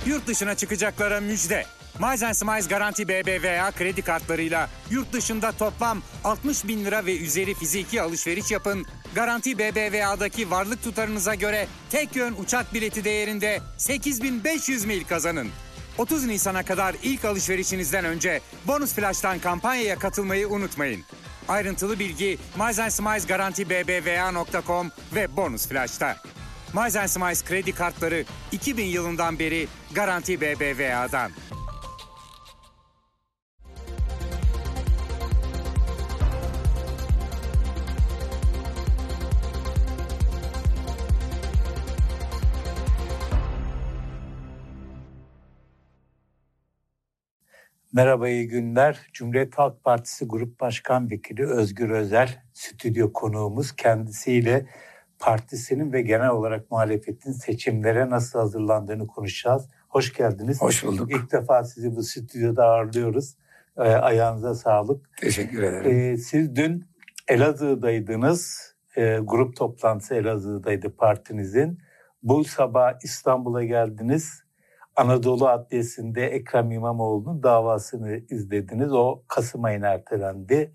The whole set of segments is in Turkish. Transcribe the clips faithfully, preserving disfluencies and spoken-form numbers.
Yurt dışına çıkacaklara müjde. Miles and Smiles Garanti B B V A kredi kartlarıyla yurt dışında toplam altmış bin lira ve üzeri fiziki alışveriş yapın. Garanti B B V A'daki varlık tutarınıza göre tek yön uçak bileti değerinde sekiz bin beş yüz mil kazanın. otuz Nisan'a kadar ilk alışverişinizden önce Bonus Flash'tan kampanyaya katılmayı unutmayın. Ayrıntılı bilgi Miles and Smiles Garanti B B V A nokta com ve Bonus Flash'ta. Miles and Smiles kredi kartları iki bin yılından beri Garanti B B V A'dan. Merhaba, iyi günler. Cumhuriyet Halk Partisi Grup Başkan Vekili Özgür Özel stüdyo konuğumuz. Kendisiyle partisinin ve genel olarak muhalefetin seçimlere nasıl hazırlandığını konuşacağız. Hoş geldiniz. Hoş bulduk. İlk defa sizi bu stüdyoda ağırlıyoruz. E, ayağınıza sağlık. Teşekkür ederim. E, siz dün Elazığ'daydınız. E, grup toplantısı Elazığ'daydı partinizin. Bu sabah İstanbul'a geldiniz. Anadolu Adliyesi'nde Ekrem İmamoğlu'nun davasını izlediniz. O Kasım ayına ertelendi.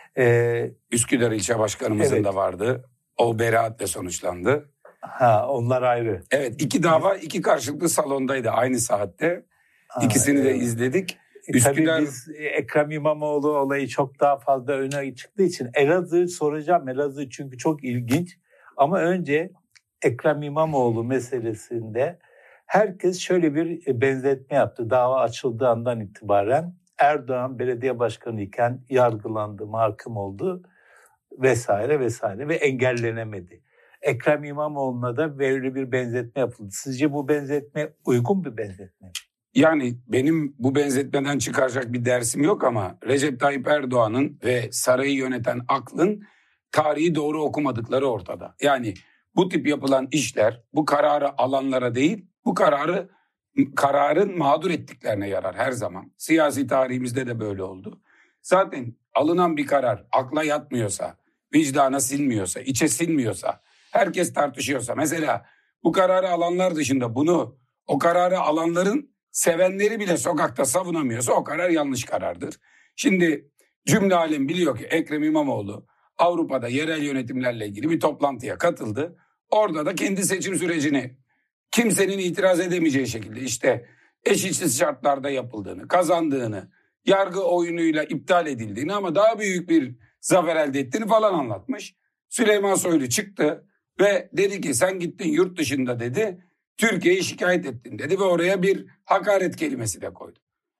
Ee, Üsküdar İlçe Başkanımızın evet. da vardı. O beraatle sonuçlandı. Ha, onlar ayrı. Evet, iki dava iki karşılıklı salondaydı aynı saatte. Ha, İkisini evet. de izledik. E, Üsküdar... Tabii biz Ekrem İmamoğlu olayı çok daha fazla öne çıktığı için Elazığ soracağım. Elazığ çünkü çok ilginç. Ama önce Ekrem İmamoğlu meselesinde herkes şöyle bir benzetme yaptı. Dava açıldığı andan itibaren Erdoğan belediye başkanı iken yargılandı, mahkum oldu vesaire vesaire ve engellenemedi. Ekrem İmamoğlu'na da böyle bir benzetme yapıldı. Sizce bu benzetme uygun bir benzetme mi? Yani benim bu benzetmeden çıkaracak bir dersim yok ama Recep Tayyip Erdoğan'ın ve sarayı yöneten aklın tarihi doğru okumadıkları ortada. Yani bu tip yapılan işler bu kararı alanlara değil, bu kararı kararın mağdur ettiklerine yarar her zaman. Siyasi tarihimizde de böyle oldu. Zaten alınan bir karar akla yatmıyorsa, vicdana sinmiyorsa, içe sinmiyorsa, herkes tartışıyorsa, mesela bu kararı alanlar dışında bunu, o kararı alanların sevenleri bile sokakta savunamıyorsa o karar yanlış karardır. Şimdi cümle alem biliyor ki Ekrem İmamoğlu Avrupa'da yerel yönetimlerle ilgili bir toplantıya katıldı. Orada da kendi seçim sürecini kimsenin itiraz edemeyeceği şekilde işte eşitsiz şartlarda yapıldığını, kazandığını, yargı oyunuyla iptal edildiğini ama daha büyük bir zafer elde ettiğini falan anlatmış. Süleyman Soylu çıktı ve dedi ki sen gittin yurt dışında dedi, Türkiye'yi şikayet ettin dedi ve oraya bir hakaret kelimesi de koydu.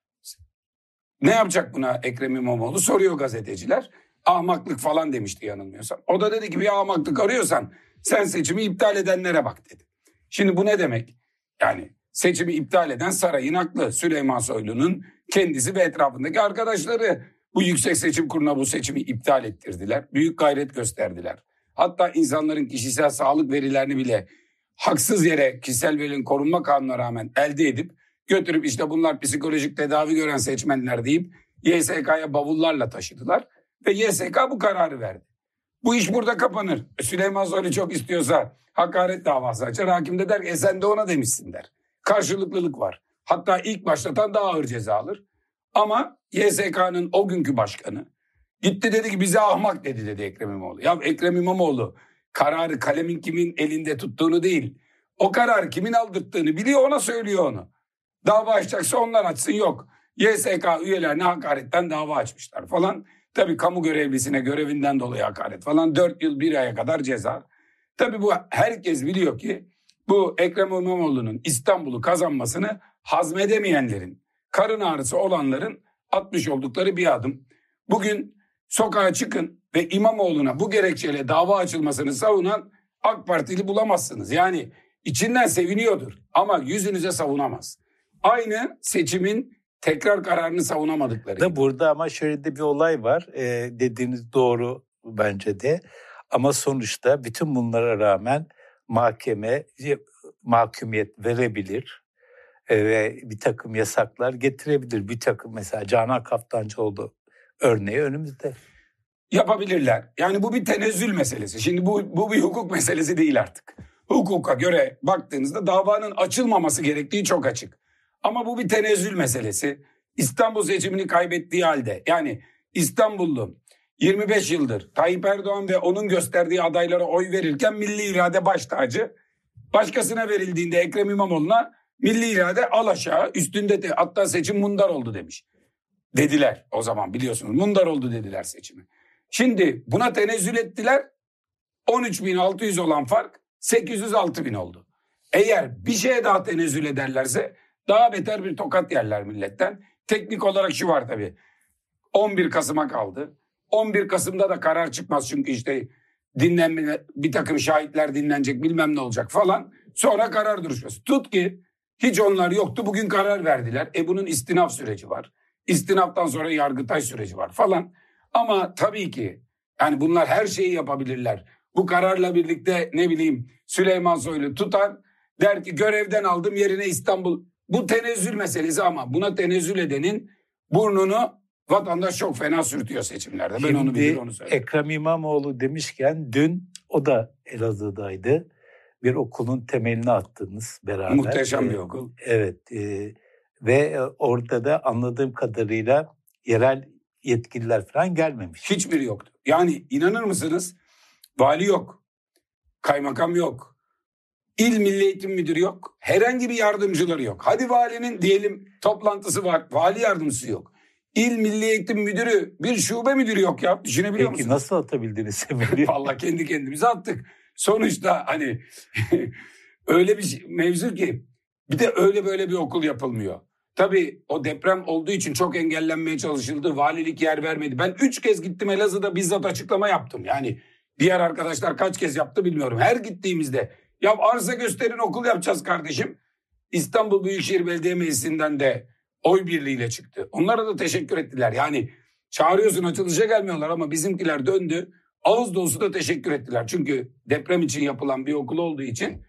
Ne yapacak buna Ekrem İmamoğlu soruyor gazeteciler. Ahmaklık falan demişti yanılmıyorsam. O da dedi ki bir ahmaklık arıyorsan sen seçimi iptal edenlere bak dedi. Şimdi bu ne demek? Yani seçimi iptal eden sarayın aklı. Süleyman Soylu'nun kendisi ve etrafındaki arkadaşları bu Yüksek Seçim Kurulu'na bu seçimi iptal ettirdiler. Büyük gayret gösterdiler. Hatta insanların kişisel sağlık verilerini bile haksız yere kişisel verinin korunma kanununa rağmen elde edip götürüp işte bunlar psikolojik tedavi gören seçmenler deyip Y S K'ya bavullarla taşıdılar. Ve Y S K bu kararı verdi. Bu iş burada kapanır. Süleyman Soylu çok istiyorsa hakaret davası açar. Hakim de der ki e sen de ona demişsin der. Karşılıklılık var. Hatta ilk başlatan daha ağır ceza alır. Ama Y S K'nın o günkü başkanı gitti dedi ki bize ahmak dedi dedi Ekrem İmamoğlu. Ya Ekrem İmamoğlu kararı kalemin kimin elinde tuttuğunu değil, o kararı kimin aldırttığını biliyor, ona söylüyor onu. Dava açacaksa onlar açsın, yok. Y S K üyelerine hakaretten dava açmışlar falan. Tabii kamu görevlisine görevinden dolayı hakaret falan, dört yıl bir aya kadar ceza. Tabii bu herkes biliyor ki bu Ekrem İmamoğlu'nun İstanbul'u kazanmasını hazmedemeyenlerin, karın ağrısı olanların atmış oldukları bir adım. Bugün sokağa çıkın ve İmamoğlu'na bu gerekçeyle dava açılmasını savunan AK Partili bulamazsınız. Yani içinden seviniyordur ama yüzünüze savunamaz. Aynı seçimin tekrar kararını savunamadıkları da burada ama şöyle de bir olay var. Ee, dediğiniz doğru bence de. Ama sonuçta bütün bunlara rağmen mahkeme mahkumiyet verebilir e, ve bir takım yasaklar getirebilir. Bir takım mesela Canan Kaftancıoğlu örneği önümüzde. Yapabilirler. Yani bu bir tenezzül meselesi. Şimdi bu, bu bir hukuk meselesi değil artık. Hukuka göre baktığınızda davanın açılmaması gerektiği çok açık. Ama bu bir tenezzül meselesi. İstanbul seçimini kaybettiği halde, yani İstanbullu yirmi beş yıldır Tayyip Erdoğan ve onun gösterdiği adaylara oy verirken milli irade baş tacı, başkasına verildiğinde Ekrem İmamoğlu'na milli irade al aşağı, üstünde de hatta seçim mundar oldu demiş. Dediler o zaman, biliyorsunuz, mundar oldu dediler seçimi. Şimdi buna tenezzül ettiler, on üç bin altı yüz olan fark sekiz yüz altı bin oldu. Eğer bir şeye daha tenezzül ederlerse daha beter bir tokat yerler milletten. Teknik olarak şu var tabii, on bir Kasım'a kaldı. on bir Kasım'da da karar çıkmaz çünkü işte dinlenme, bir takım şahitler dinlenecek, bilmem ne olacak falan. Sonra karar duruşması. Tut ki hiç onlar yoktu, bugün karar verdiler. E bunun istinaf süreci var. İstinaftan sonra Yargıtay süreci var falan. Ama tabii ki yani bunlar her şeyi yapabilirler. Bu kararla birlikte ne bileyim Süleyman Soylu tutar, der ki görevden aldım, yerine İstanbul. Bu tenezzül meselesi ama buna tenezzül edenin burnunu vatandaş çok fena sürtüyor seçimlerde. Ben Şimdi onu bilir, onu söyleyeyim. Ekrem İmamoğlu demişken dün o da Elazığ'daydı. Bir okulun temelini attınız beraber. Muhteşem bir Ee, okul. Evet e, ve orada da anladığım kadarıyla yerel yetkililer falan gelmemiş. Hiçbiri yoktu. Yani inanır mısınız? Vali yok. Kaymakam yok. İl Milli Eğitim Müdürü yok. Herhangi bir yardımcıları yok. Hadi valinin diyelim toplantısı var. Vali yardımcısı yok. İl Milli Eğitim Müdürü, bir şube müdürü yok ya. Düşünebiliyor Peki musunuz? nasıl atabildiniz Emeli? Vallahi kendi kendimize attık. Sonuçta hani öyle bir şey, mevzu ki bir de öyle böyle bir okul yapılmıyor. Tabii o deprem olduğu için çok engellenmeye çalışıldı. Valilik yer vermedi. Ben üç kez gittim Elazığ'da, bizzat açıklama yaptım. Yani diğer arkadaşlar kaç kez yaptı bilmiyorum. Her gittiğimizde ya arsa gösterin, okul yapacağız kardeşim. İstanbul Büyükşehir Belediye Meclisi'nden de oy birliğiyle çıktı. Onlara da teşekkür ettiler. Yani çağırıyorsun, açılışa gelmiyorlar ama bizimkiler döndü. Ağız dolusu da teşekkür ettiler. Çünkü deprem için yapılan bir okul olduğu için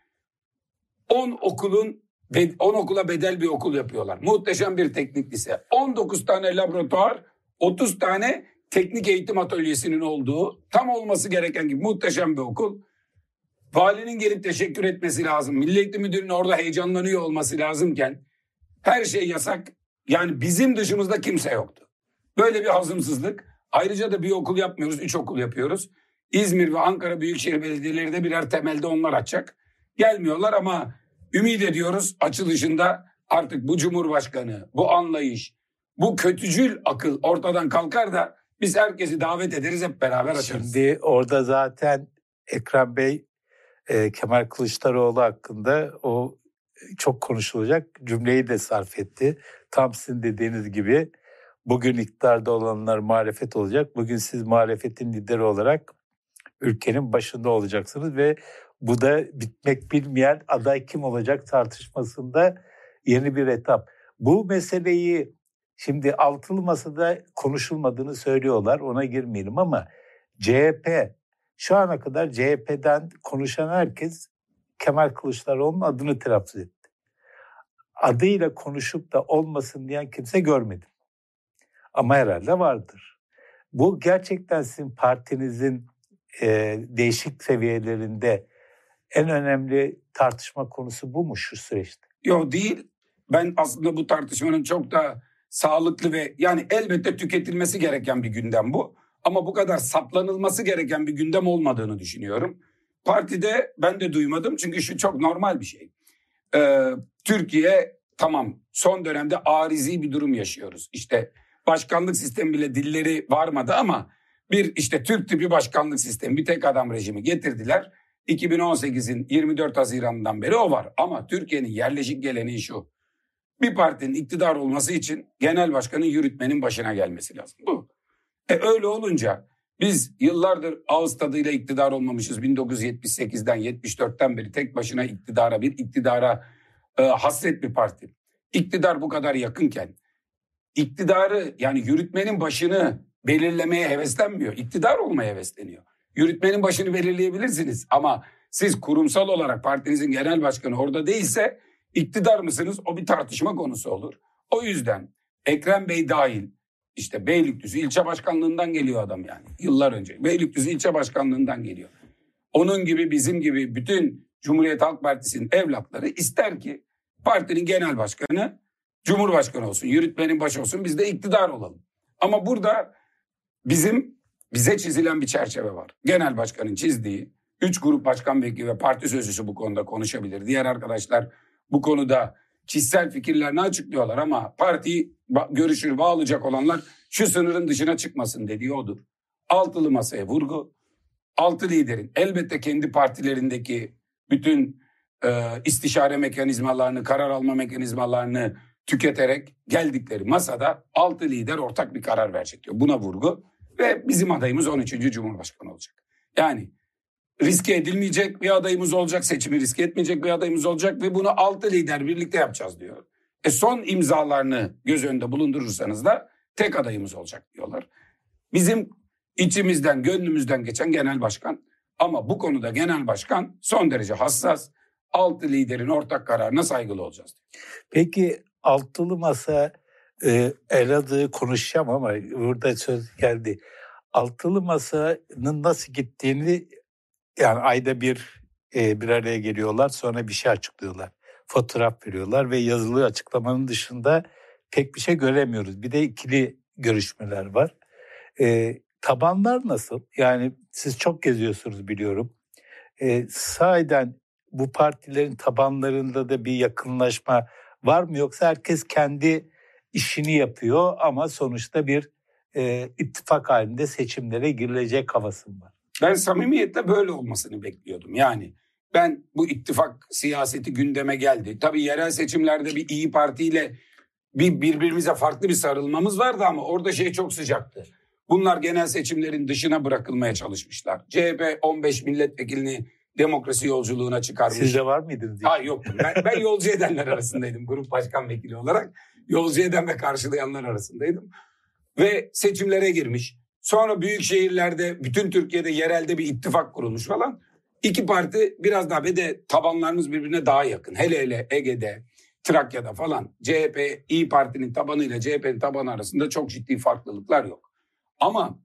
on okulun on okula bedel bir okul yapıyorlar. Muhteşem bir teknik lise. on dokuz tane laboratuvar, otuz tane teknik eğitim atölyesinin olduğu, tam olması gereken gibi muhteşem bir okul. Valinin gelip teşekkür etmesi lazım. Milli Eğitim Müdürü'nün orada heyecanlanıyor olması lazımken her şey yasak. Yani bizim dışımızda kimse yoktu. Böyle bir hazımsızlık. Ayrıca da bir okul yapmıyoruz, üç okul yapıyoruz. İzmir ve Ankara Büyükşehir Belediyeleri de birer temelde onlar açacak. Gelmiyorlar ama ümit ediyoruz açılışında artık bu Cumhurbaşkanı, bu anlayış, bu kötücül akıl ortadan kalkar da biz herkesi davet ederiz, hep beraber açarız. Şimdi orada zaten Ekrem Bey e, Kemal Kılıçdaroğlu hakkında o çok konuşulacak cümleyi de sarf etti. Tam sizin dediğiniz gibi bugün iktidarda olanlar muhalefet olacak. Bugün siz muhalefetin lideri olarak ülkenin başında olacaksınız ve bu da bitmek bilmeyen aday kim olacak tartışmasında yeni bir etap. Bu meseleyi şimdi altılı masada konuşulmadığını söylüyorlar, ona girmeyelim ama C H P, şu ana kadar C H P'den konuşan herkes Kemal Kılıçdaroğlu'nun adını telaffuz etti. Adıyla konuşup da olmasın diyen kimse görmedim. Ama herhalde vardır. Bu gerçekten sizin partinizin e, değişik seviyelerinde en önemli tartışma konusu bu mu şu süreçte? Yok, değil. Ben aslında bu tartışmanın çok da sağlıklı ve yani elbette tüketilmesi gereken bir gündem bu. Ama bu kadar saplanılması gereken bir gündem olmadığını düşünüyorum. Partide ben de duymadım çünkü şu çok normal bir şey. Ee, Türkiye tamam son dönemde arizi bir durum yaşıyoruz. İşte başkanlık sistemi bile dilleri varmadı ama bir işte Türk tipi başkanlık sistemi, bir tek adam rejimi getirdiler. iki bin on sekizin yirmi dört Haziran'dan beri o var. Ama Türkiye'nin yerleşik geleneği şu. Bir partinin iktidar olması için genel başkanın yürütmenin başına gelmesi lazım. Bu. E öyle olunca biz yıllardır ağız tadıyla iktidar olmamışız. bin dokuz yüz yetmiş sekizden yetmiş dörtten beri tek başına iktidara bir iktidara e, hasret bir parti. İktidar bu kadar yakınken iktidarı yani yürütmenin başını belirlemeye heveslenmiyor. İktidar olmaya hevesleniyor. Yürütmenin başını belirleyebilirsiniz ama siz kurumsal olarak partinizin genel başkanı orada değilse iktidar mısınız? O bir tartışma konusu olur. O yüzden Ekrem Bey dahil işte Beylikdüzü ilçe başkanlığından geliyor adam yani yıllar önce. Beylikdüzü ilçe başkanlığından geliyor. Onun gibi bizim gibi bütün Cumhuriyet Halk Partisi'nin evlatları ister ki partinin genel başkanı Cumhurbaşkanı olsun, yürütmenin başı olsun, biz de iktidar olalım. Ama burada bizim bize çizilen bir çerçeve var. Genel başkanın çizdiği, üç grup başkan vekili ve parti sözcüsü bu konuda konuşabilir. Diğer arkadaşlar bu konuda kişisel fikirlerini açıklıyorlar ama parti görüşünü bağlayacak olanlar şu sınırın dışına çıkmasın dediği odur. Altılı masaya vurgu, altı liderin elbette kendi partilerindeki bütün e, istişare mekanizmalarını, karar alma mekanizmalarını tüketerek geldikleri masada altı lider ortak bir karar verecek diyor. Buna vurgu ve bizim adayımız on üçüncü Cumhurbaşkanı olacak. Yani riske edilmeyecek bir adayımız olacak, seçimi riske etmeyecek bir adayımız olacak ve bunu altı lider birlikte yapacağız diyor. E son imzalarını göz önünde bulundurursanız da tek adayımız olacak diyorlar. Bizim içimizden, gönlümüzden geçen genel başkan ama bu konuda genel başkan son derece hassas, altı liderin ortak kararına saygılı olacağız diyor. Peki altılı masa e, Elazığ'ı konuşacağım ama burada söz geldi. Altılı masanın nasıl gittiğini yani ayda bir e, bir araya geliyorlar, sonra bir şey açıklıyorlar. Fotoğraf veriyorlar ve yazılı açıklamanın dışında pek bir şey göremiyoruz. Bir de ikili görüşmeler var. E, tabanlar nasıl? Yani siz çok geziyorsunuz biliyorum. E, sahiden bu partilerin tabanlarında da bir yakınlaşma var mı? Yoksa herkes kendi işini yapıyor ama sonuçta bir e, ittifak halinde seçimlere girilecek havası var. Ben samimiyetle böyle olmasını bekliyordum. Yani ben bu ittifak siyaseti gündeme geldi. Tabii yerel seçimlerde bir İyi Parti ile bir birbirimize farklı bir sarılmamız vardı ama orada şey çok sıcaktı. Bunlar genel seçimlerin dışına bırakılmaya çalışmışlar. C H P on beş milletvekilini demokrasi yolculuğuna çıkarmış. Siz de var mıydınız? Hayır yoktum. Ben, ben yolcu edenler arasındaydım grup başkan vekili olarak. Yolcu eden ve karşılayanlar arasındaydım. Ve seçimlere girmiş. Sonra büyük şehirlerde, bütün Türkiye'de yerelde bir ittifak kurulmuş falan. İki parti biraz daha ve de tabanlarımız birbirine daha yakın. Hele hele Ege'de, Trakya'da falan C H P, İyi Parti'nin tabanıyla C H P'nin tabanı arasında çok ciddi farklılıklar yok. Ama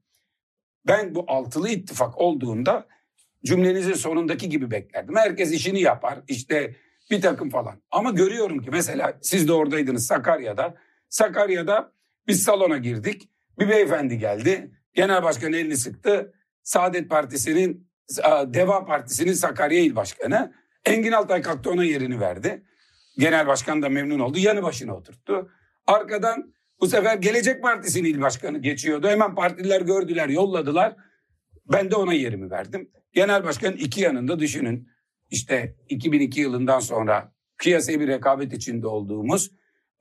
ben bu altılı ittifak olduğunda cümlenizin sonundaki gibi beklerdim. Herkes işini yapar, işte bir takım falan. Ama görüyorum ki mesela siz de oradaydınız Sakarya'da. Sakarya'da biz salona girdik. Bir beyefendi geldi. Genel başkan elini sıktı. Saadet Partisi'nin, Deva Partisi'nin Sakarya İl Başkanı. Engin Altay kalktı ona yerini verdi. Genel başkan da memnun oldu. Yanı başına oturttu. Arkadan bu sefer Gelecek Partisi'nin il başkanı geçiyordu. Hemen partililer gördüler, yolladılar. Ben de ona yerimi verdim. Genel başkanın iki yanında düşünün. İşte iki bin iki yılından sonra kıyasaya bir rekabet içinde olduğumuz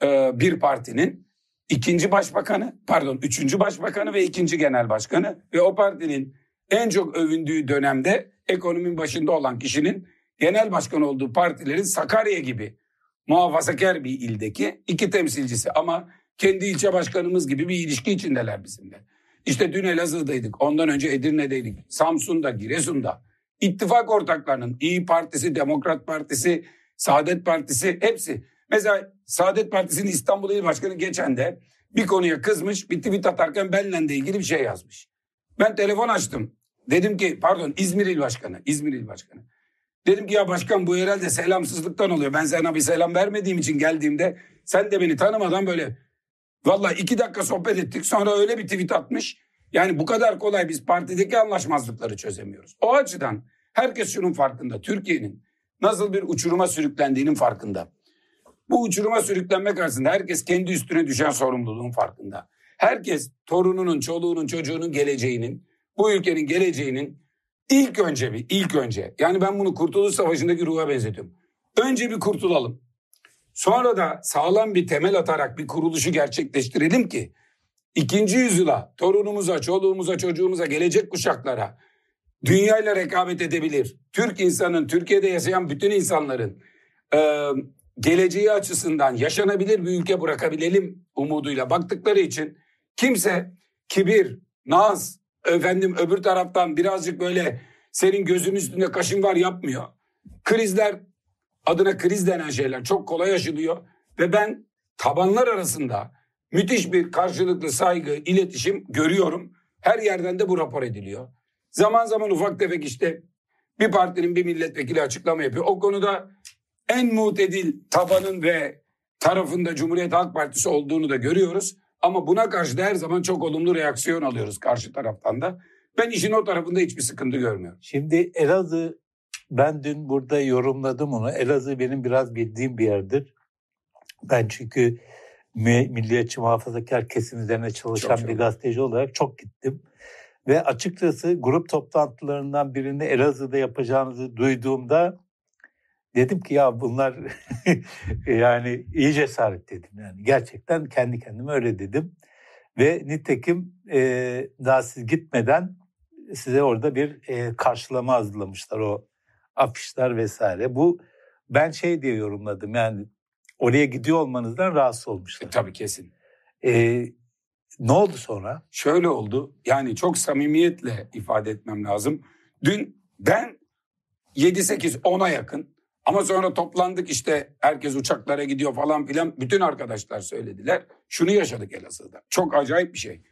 bir partinin ikinci başbakanı, pardon üçüncü başbakanı ve ikinci genel başkanı ve o partinin en çok övündüğü dönemde ekonominin başında olan kişinin genel başkan olduğu partilerin Sakarya gibi muhafazakar bir ildeki iki temsilcisi ama kendi ilçe başkanımız gibi bir ilişki içindeler bizimle. İşte dün Elazığ'daydık, ondan önce Edirne'deydik, Samsun'da, Giresun'da. İttifak ortaklarının İyi Partisi, Demokrat Partisi, Saadet Partisi hepsi. Mesela Saadet Partisi'nin İstanbul İl Başkanı geçen de bir konuya kızmış, bir tweet atarken benimle de ilgili bir şey yazmış. Ben telefon açtım. Dedim ki pardon İzmir İl Başkanı, İzmir İl Başkanı. Dedim ki ya başkan bu herhalde selamsızlıktan oluyor. Ben sana bir selam vermediğim için geldiğimde sen de beni tanımadan böyle vallahi iki dakika sohbet ettik. Sonra öyle bir tweet atmış. Yani bu kadar kolay biz partideki anlaşmazlıkları çözemiyoruz. O açıdan herkes şunun farkında. Türkiye'nin nasıl bir uçuruma sürüklendiğinin farkında. Bu uçuruma sürüklenme karşısında herkes kendi üstüne düşen sorumluluğun farkında. Herkes torununun, çoluğunun, çocuğunun geleceğinin, bu ülkenin geleceğinin ilk önce bir, ilk önce. Yani ben bunu Kurtuluş Savaşı'ndaki ruha benzetiyorum. Önce bir kurtulalım. Sonra da sağlam bir temel atarak bir kuruluşu gerçekleştirelim ki ikinci yüzyıla, torunumuza, çoluğumuza, çocuğumuza, gelecek kuşaklara dünyayla rekabet edebilir. Türk insanın, Türkiye'de yaşayan bütün insanların e, geleceği açısından yaşanabilir bir ülke bırakabilelim umuduyla baktıkları için kimse kibir, naz, efendim öbür taraftan birazcık böyle senin gözün üstünde kaşın var yapmıyor. Krizler, adına kriz denen şeyler çok kolay aşılıyor ve ben tabanlar arasında müthiş bir karşılıklı saygı, iletişim görüyorum. Her yerden de bu rapor ediliyor. Zaman zaman ufak tefek işte bir partinin bir milletvekili açıklama yapıyor. O konuda en mutedil tabanın ve tarafında Cumhuriyet Halk Partisi olduğunu da görüyoruz. Ama buna karşı da her zaman çok olumlu reaksiyon alıyoruz karşı taraftan da. Ben işin o tarafında hiçbir sıkıntı görmüyorum. Şimdi Elazığ, ben dün burada yorumladım onu. Elazığ benim biraz bildiğim bir yerdir. Ben çünkü milliyetçi muhafazakar kesim üzerine çalışan Çok bir çok. gazeteci olarak çok gittim. Ve açıkçası grup toplantılarından birini Elazığ'da yapacağınızı duyduğumda dedim ki ya bunlar yani iyi cesaret dedim. Yani gerçekten kendi kendime öyle dedim. Ve nitekim e, daha siz gitmeden size orada bir e, karşılama hazırlamışlar, o afişler vesaire. Bu ben şey diye yorumladım, yani oraya gidiyor olmanızdan rahatsız olmuşlar. E, tabii kesin. E, ne oldu sonra? Şöyle oldu, yani çok samimiyetle ifade etmem lazım. Dün ben yedi sekiz ona yakın, ama sonra toplandık, işte herkes uçaklara gidiyor falan filan, bütün arkadaşlar söylediler. Şunu yaşadık Elazığ'da. Çok acayip bir şey.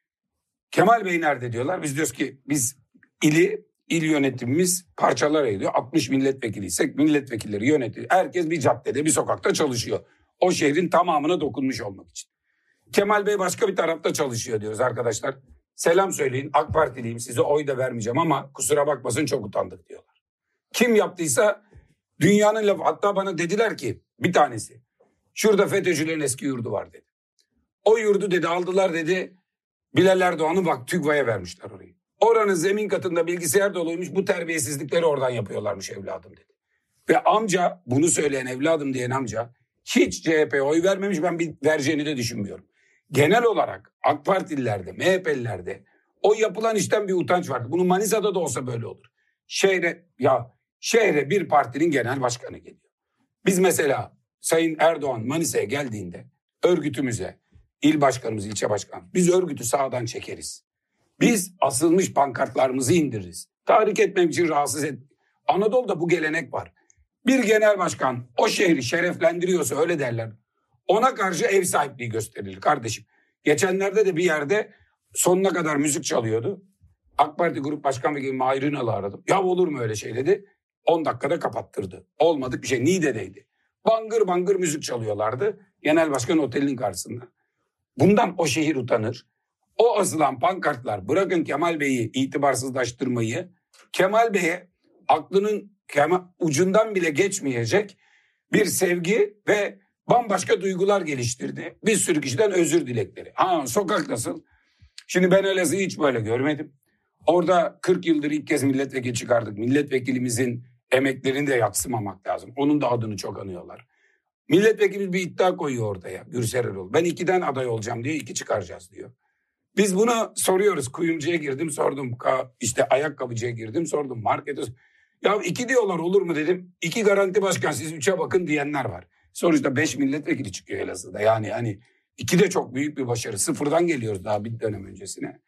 Kemal Bey nerede diyorlar. Biz diyoruz ki biz ili, il yönetimimiz parçalara ayırıyor. altmış milletvekiliysek milletvekilleri yönetiyor. Herkes bir caddede, bir sokakta çalışıyor. O şehrin tamamına dokunmuş olmak için. Kemal Bey başka bir tarafta çalışıyor diyoruz arkadaşlar. Selam söyleyin, AK Partiliyim, size oy da vermeyeceğim ama kusura bakmasın çok utandık diyorlar. Kim yaptıysa dünyanın lafı. Hatta bana dediler ki bir tanesi, şurada FETÖ'cülerin eski yurdu var dedi. O yurdu dedi aldılar dedi, Bilal Erdoğan'ı bak TÜGVA'ya vermişler orayı. Oranın zemin katında bilgisayar doluymuş, bu terbiyesizlikleri oradan yapıyorlarmış evladım dedi. Ve amca, bunu söyleyen evladım diyen amca hiç C H P'ye oy vermemiş, ben bir vereceğini de düşünmüyorum. Genel olarak AK Partililerde, M H P'lilerde o yapılan işten bir utanç vardı. Bunu Manisa'da da olsa böyle olur. Şehre, ya şehre bir partinin genel başkanı geliyor. Biz mesela Sayın Erdoğan Manisa'ya geldiğinde örgütümüze, il başkanımız, ilçe başkanı, biz örgütü sağdan çekeriz. Biz asılmış pankartlarımızı indiririz. Tahrik etmek için rahatsız et. Anadolu'da bu gelenek var. Bir genel başkan o şehri şereflendiriyorsa, öyle derler, ona karşı ev sahipliği gösterilir kardeşim. Geçenlerde de bir yerde sonuna kadar müzik çalıyordu. AK Parti Grup Başkan Vekili Mahir Ünal'ı aradım. Ya olur mu öyle şey dedi. on dakikada kapattırdı. Olmadık bir şey. Niğde'deydi. Bangır bangır müzik çalıyorlardı. Genel Başkan otelinin karşısında. Bundan o şehir utanır. O asılan pankartlar, bırakın Kemal Bey'i itibarsızlaştırmayı, Kemal Bey'e aklının Kemal, ucundan bile geçmeyecek bir sevgi ve bambaşka duygular geliştirdi. Bir sürü kişiden özür dilekleri. Ha, sokak nasıl? Şimdi ben Elazığ'ı hiç böyle görmedim. Orada kırk yıldır ilk kez milletvekili çıkardık. Milletvekilimizin emeklerini de yadsımamak lazım. Onun da adını çok anıyorlar. Milletvekilimiz bir iddia koyuyor ortaya. Gürsel Erol. Ben ikiden aday olacağım diyor, iki çıkaracağız diyor. Biz bunu soruyoruz. Kuyumcuya girdim sordum. İşte ayakkabıcıya girdim sordum. Markete. Ya iki diyorlar, olur mu dedim. İki garanti başkan, siz üçe bakın diyenler var. Sonuçta beş milletvekili çıkıyor Elazığ'da. Yani hani iki de çok büyük bir başarı. Sıfırdan geliyoruz daha bir dönem öncesine.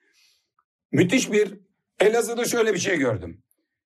Müthiş bir, Elazığ'da şöyle bir şey gördüm.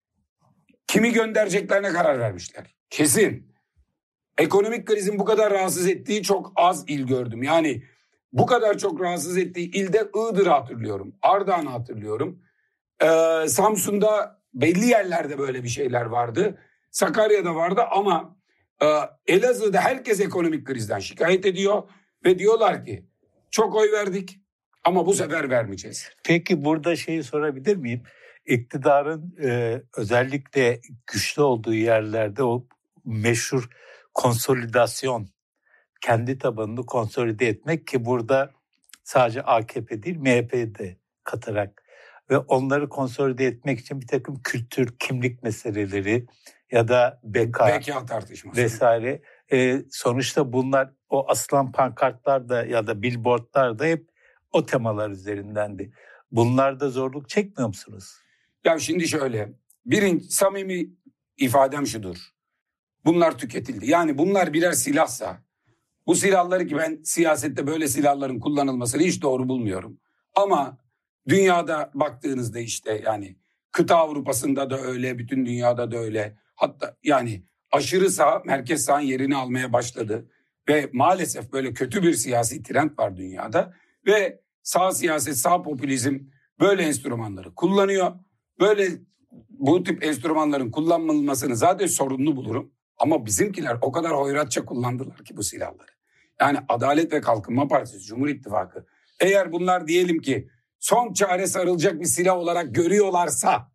Kimi göndereceklerine karar vermişler. Kesin. Ekonomik krizin bu kadar rahatsız ettiği çok az il gördüm. Yani bu kadar çok rahatsız ettiği ilde Iğdır'ı hatırlıyorum. Ardahan'ı hatırlıyorum. Ee, Samsun'da belli yerlerde böyle bir şeyler vardı. Sakarya'da vardı ama e, Elazığ'da herkes ekonomik krizden şikayet ediyor. Ve diyorlar ki çok oy verdik ama bu sefer vermeyeceğiz. Peki burada şeyi sorabilir miyim? İktidarın e, özellikle güçlü olduğu yerlerde o meşhur konsolidasyon, kendi tabanını konsolide etmek, ki burada sadece A K P değil M H P'yi de katarak ve onları konsolide etmek için bir takım kültür, kimlik meseleleri ya da beka, beka tartışması vesaire. E, sonuçta bunlar, o asılan pankartlar da ya da billboardlar da hep o temalar üzerindendi. Bunlarda zorluk çekmiyor musunuz? Ya şimdi şöyle, birinci samimi ifadem şudur. Bunlar tüketildi. Yani bunlar birer silahsa, bu silahları, ki ben siyasette böyle silahların kullanılmasını hiç doğru bulmuyorum. Ama dünyada baktığınızda işte yani kıta Avrupa'sında da öyle, bütün dünyada da öyle. Hatta yani aşırı sağ, merkez sağın yerini almaya başladı. Ve maalesef böyle kötü bir siyasi trend var dünyada. Ve sağ siyaset, sağ popülizm böyle enstrümanları kullanıyor. Böyle bu tip enstrümanların kullanılmasını zaten sorunlu bulurum. Ama bizimkiler o kadar hoyratça kullandılar ki bu silahları. Yani Adalet ve Kalkınma Partisi, Cumhur İttifakı. Eğer bunlar diyelim ki son çare sarılacak bir silah olarak görüyorlarsa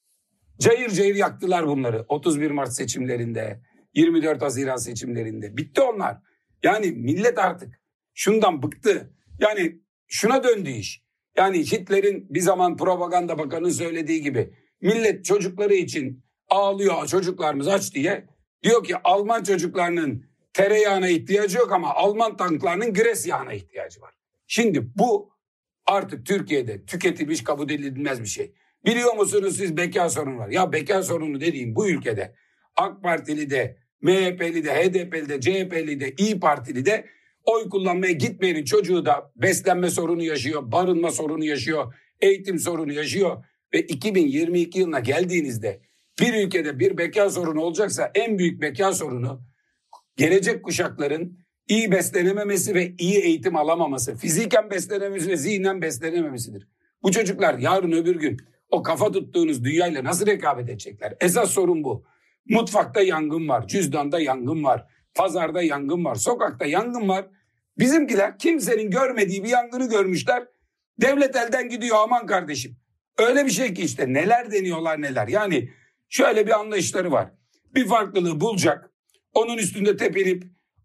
cayır cayır yaktılar bunları. otuz bir Mart seçimlerinde, yirmi dört Haziran seçimlerinde. Bitti onlar. Yani millet artık şundan bıktı. Yani şuna döndü iş. Yani Hitler'in bir zaman propaganda bakanı söylediği gibi millet çocukları için ağlıyor, çocuklarımız aç diye. Diyor ki Alman çocuklarının tereyağına ihtiyacı yok ama Alman tanklarının gres yağına ihtiyacı var. Şimdi bu artık Türkiye'de tüketilmiş, kabul edilmez bir şey. Biliyor musunuz siz beka sorunu var. Ya beka sorunu dediğim bu ülkede AK Partili de, M H P'li de, H D P'li de, C H P'li de, İYİ Partili de oy kullanmaya gitmeyenin çocuğu da beslenme sorunu yaşıyor, barınma sorunu yaşıyor, eğitim sorunu yaşıyor. Ve iki bin yirmi iki yılına geldiğinizde bir ülkede bir beka sorunu olacaksa en büyük beka sorunu gelecek kuşakların iyi beslenememesi ve iyi eğitim alamaması, fiziken beslenememesi ve zihnen beslenememesidir. Bu çocuklar yarın öbür gün o kafa tuttuğunuz dünyayla nasıl rekabet edecekler? Esas sorun bu. Mutfakta yangın var, cüzdanda yangın var, pazarda yangın var, sokakta yangın var. Bizimkiler kimsenin görmediği bir yangını görmüşler. Devlet elden gidiyor, aman kardeşim. Öyle bir şey ki işte neler deniyorlar neler. Yani şöyle bir anlayışları var. Bir farklılığı bulacak, onun üstünde tepinip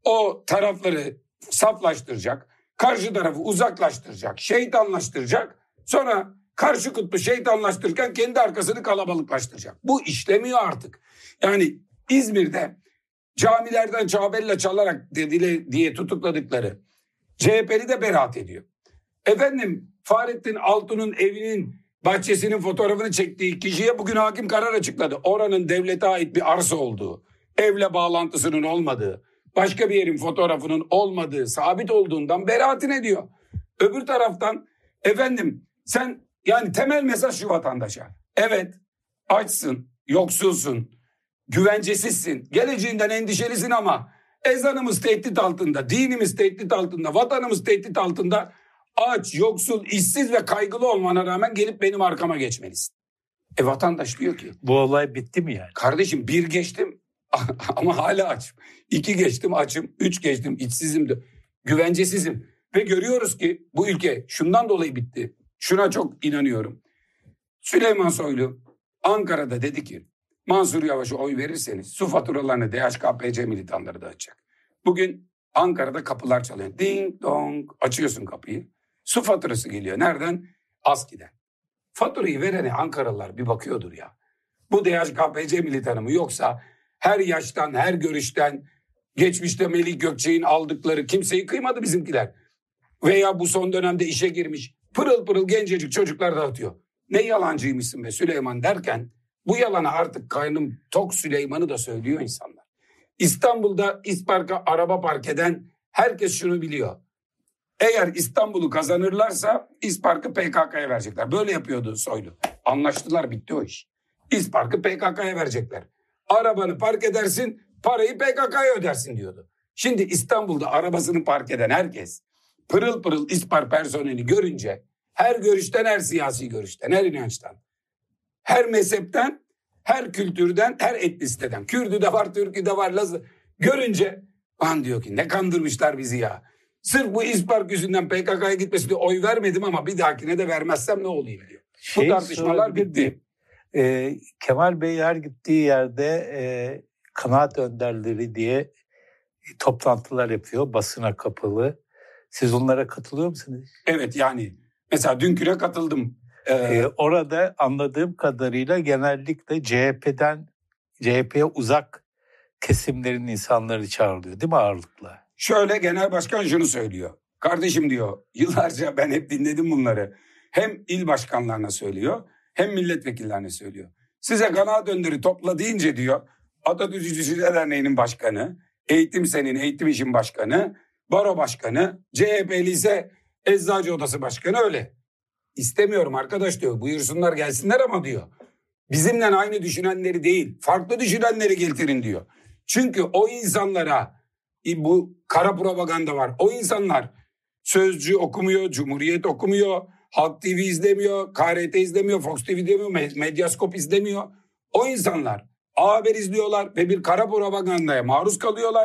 o tarafları saflaştıracak, karşı tarafı uzaklaştıracak, şeytanlaştıracak. Sonra karşı kutbu şeytanlaştırırken kendi arkasını kalabalıklaştıracak. Bu işlemiyor artık. Yani İzmir'de camilerden çabella çalarak dediler diye tutukladıkları C H P'li de beraat ediyor. Efendim Fahrettin Altun'un evinin bahçesinin fotoğrafını çektiği kişiye bugün hakim karar açıkladı. Oranın devlete ait bir arsa olduğu, evle bağlantısının olmadığı, başka bir yerin fotoğrafının olmadığı, sabit olduğundan beraatine ediyor. Öbür taraftan efendim sen yani temel mesaj şu vatandaşa. Evet açsın, yoksulsun, güvencesizsin, geleceğinden endişelisin ama ezanımız tehdit altında, dinimiz tehdit altında, vatanımız tehdit altında. Aç, yoksul, işsiz ve kaygılı olmana rağmen gelip benim arkama geçmelisin. E vatandaş diyor ki. Bu olay bitti mi yani? Kardeşim bir geçtim ama hala açım. İki geçtim açım, üç geçtim içsizim de güvencesizim. Ve görüyoruz ki bu ülke şundan dolayı bitti. Şuna çok inanıyorum. Süleyman Soylu Ankara'da dedi ki Mansur Yavaş'a oy verirseniz su faturalarını D H K P C militanları dağıtacak. Bugün Ankara'da kapılar çalıyor. Ding dong açıyorsun kapıyı. Su faturası geliyor. Nereden? ASKİ'den. Faturayı verene Ankaralılar bir bakıyordur ya. Bu D H K P C militanı mı yoksa her yaştan, her görüşten, geçmişte Melih Gökçek'in aldıkları kimseyi kıymadı bizimkiler. Veya bu son dönemde işe girmiş pırıl pırıl gencecik çocuklar dağıtıyor. Ne yalancıymışsın be Süleyman derken bu yalana artık karnım tok Süleyman'ı da söylüyor insanlar. İstanbul'da İspark'a araba park eden herkes şunu biliyor. Eğer İstanbul'u kazanırlarsa İspark'ı P K K'ya verecekler. Böyle yapıyordu Soylu. Anlaştılar, bitti o iş. İspark'ı P K K'ya verecekler. Arabanı park edersin, parayı P K K'ya ödersin diyordu. Şimdi İstanbul'da arabasını park eden herkes pırıl pırıl İspark personeli görünce her görüşten, her siyasi görüşten, her inançtan, her mezhepten, her kültürden, her etnisiteden, Kürdü de var, Türk'ü de var, Lazı görünce an diyor ki ne kandırmışlar bizi ya. Sırf bu İspark yüzünden P K K'ya gitmesine oy vermedim ama bir dahakine de vermezsem ne olayım diyor. Şey, bu tartışmalar bitti. E, Kemal Bey her gittiği yerde e, kanaat önderleri diye toplantılar yapıyor, basına kapalı. Siz onlara katılıyor musunuz? Evet, yani mesela dünküne katıldım. Ee, ee, orada anladığım kadarıyla genellikle C H P'den C H P'ye uzak kesimlerin insanları çağrılıyor değil mi ağırlıkla? Şöyle genel başkan şunu söylüyor. Kardeşim diyor, yıllarca ben hep dinledim bunları. Hem il başkanlarına söylüyor hem milletvekillerine söylüyor. Size kanaat önderi topla deyince diyor Atatürk Düşünceler Derneği'nin başkanı, Eğitim Sen'in Eğitim İşin Başkanı, Baro Başkanı, C H P'li ise Eczacı Odası Başkanı öyle. İstemiyorum arkadaş diyor, buyursunlar gelsinler ama diyor bizimle aynı düşünenleri değil farklı düşünenleri getirin diyor. Çünkü o insanlara bu kara propaganda var. O insanlar Sözcü okumuyor, Cumhuriyet okumuyor, Halk T V izlemiyor, K R T izlemiyor, Fox T V izlemiyor, Medyaskop izlemiyor. O insanlar A Haber izliyorlar ve bir kara propagandaya maruz kalıyorlar.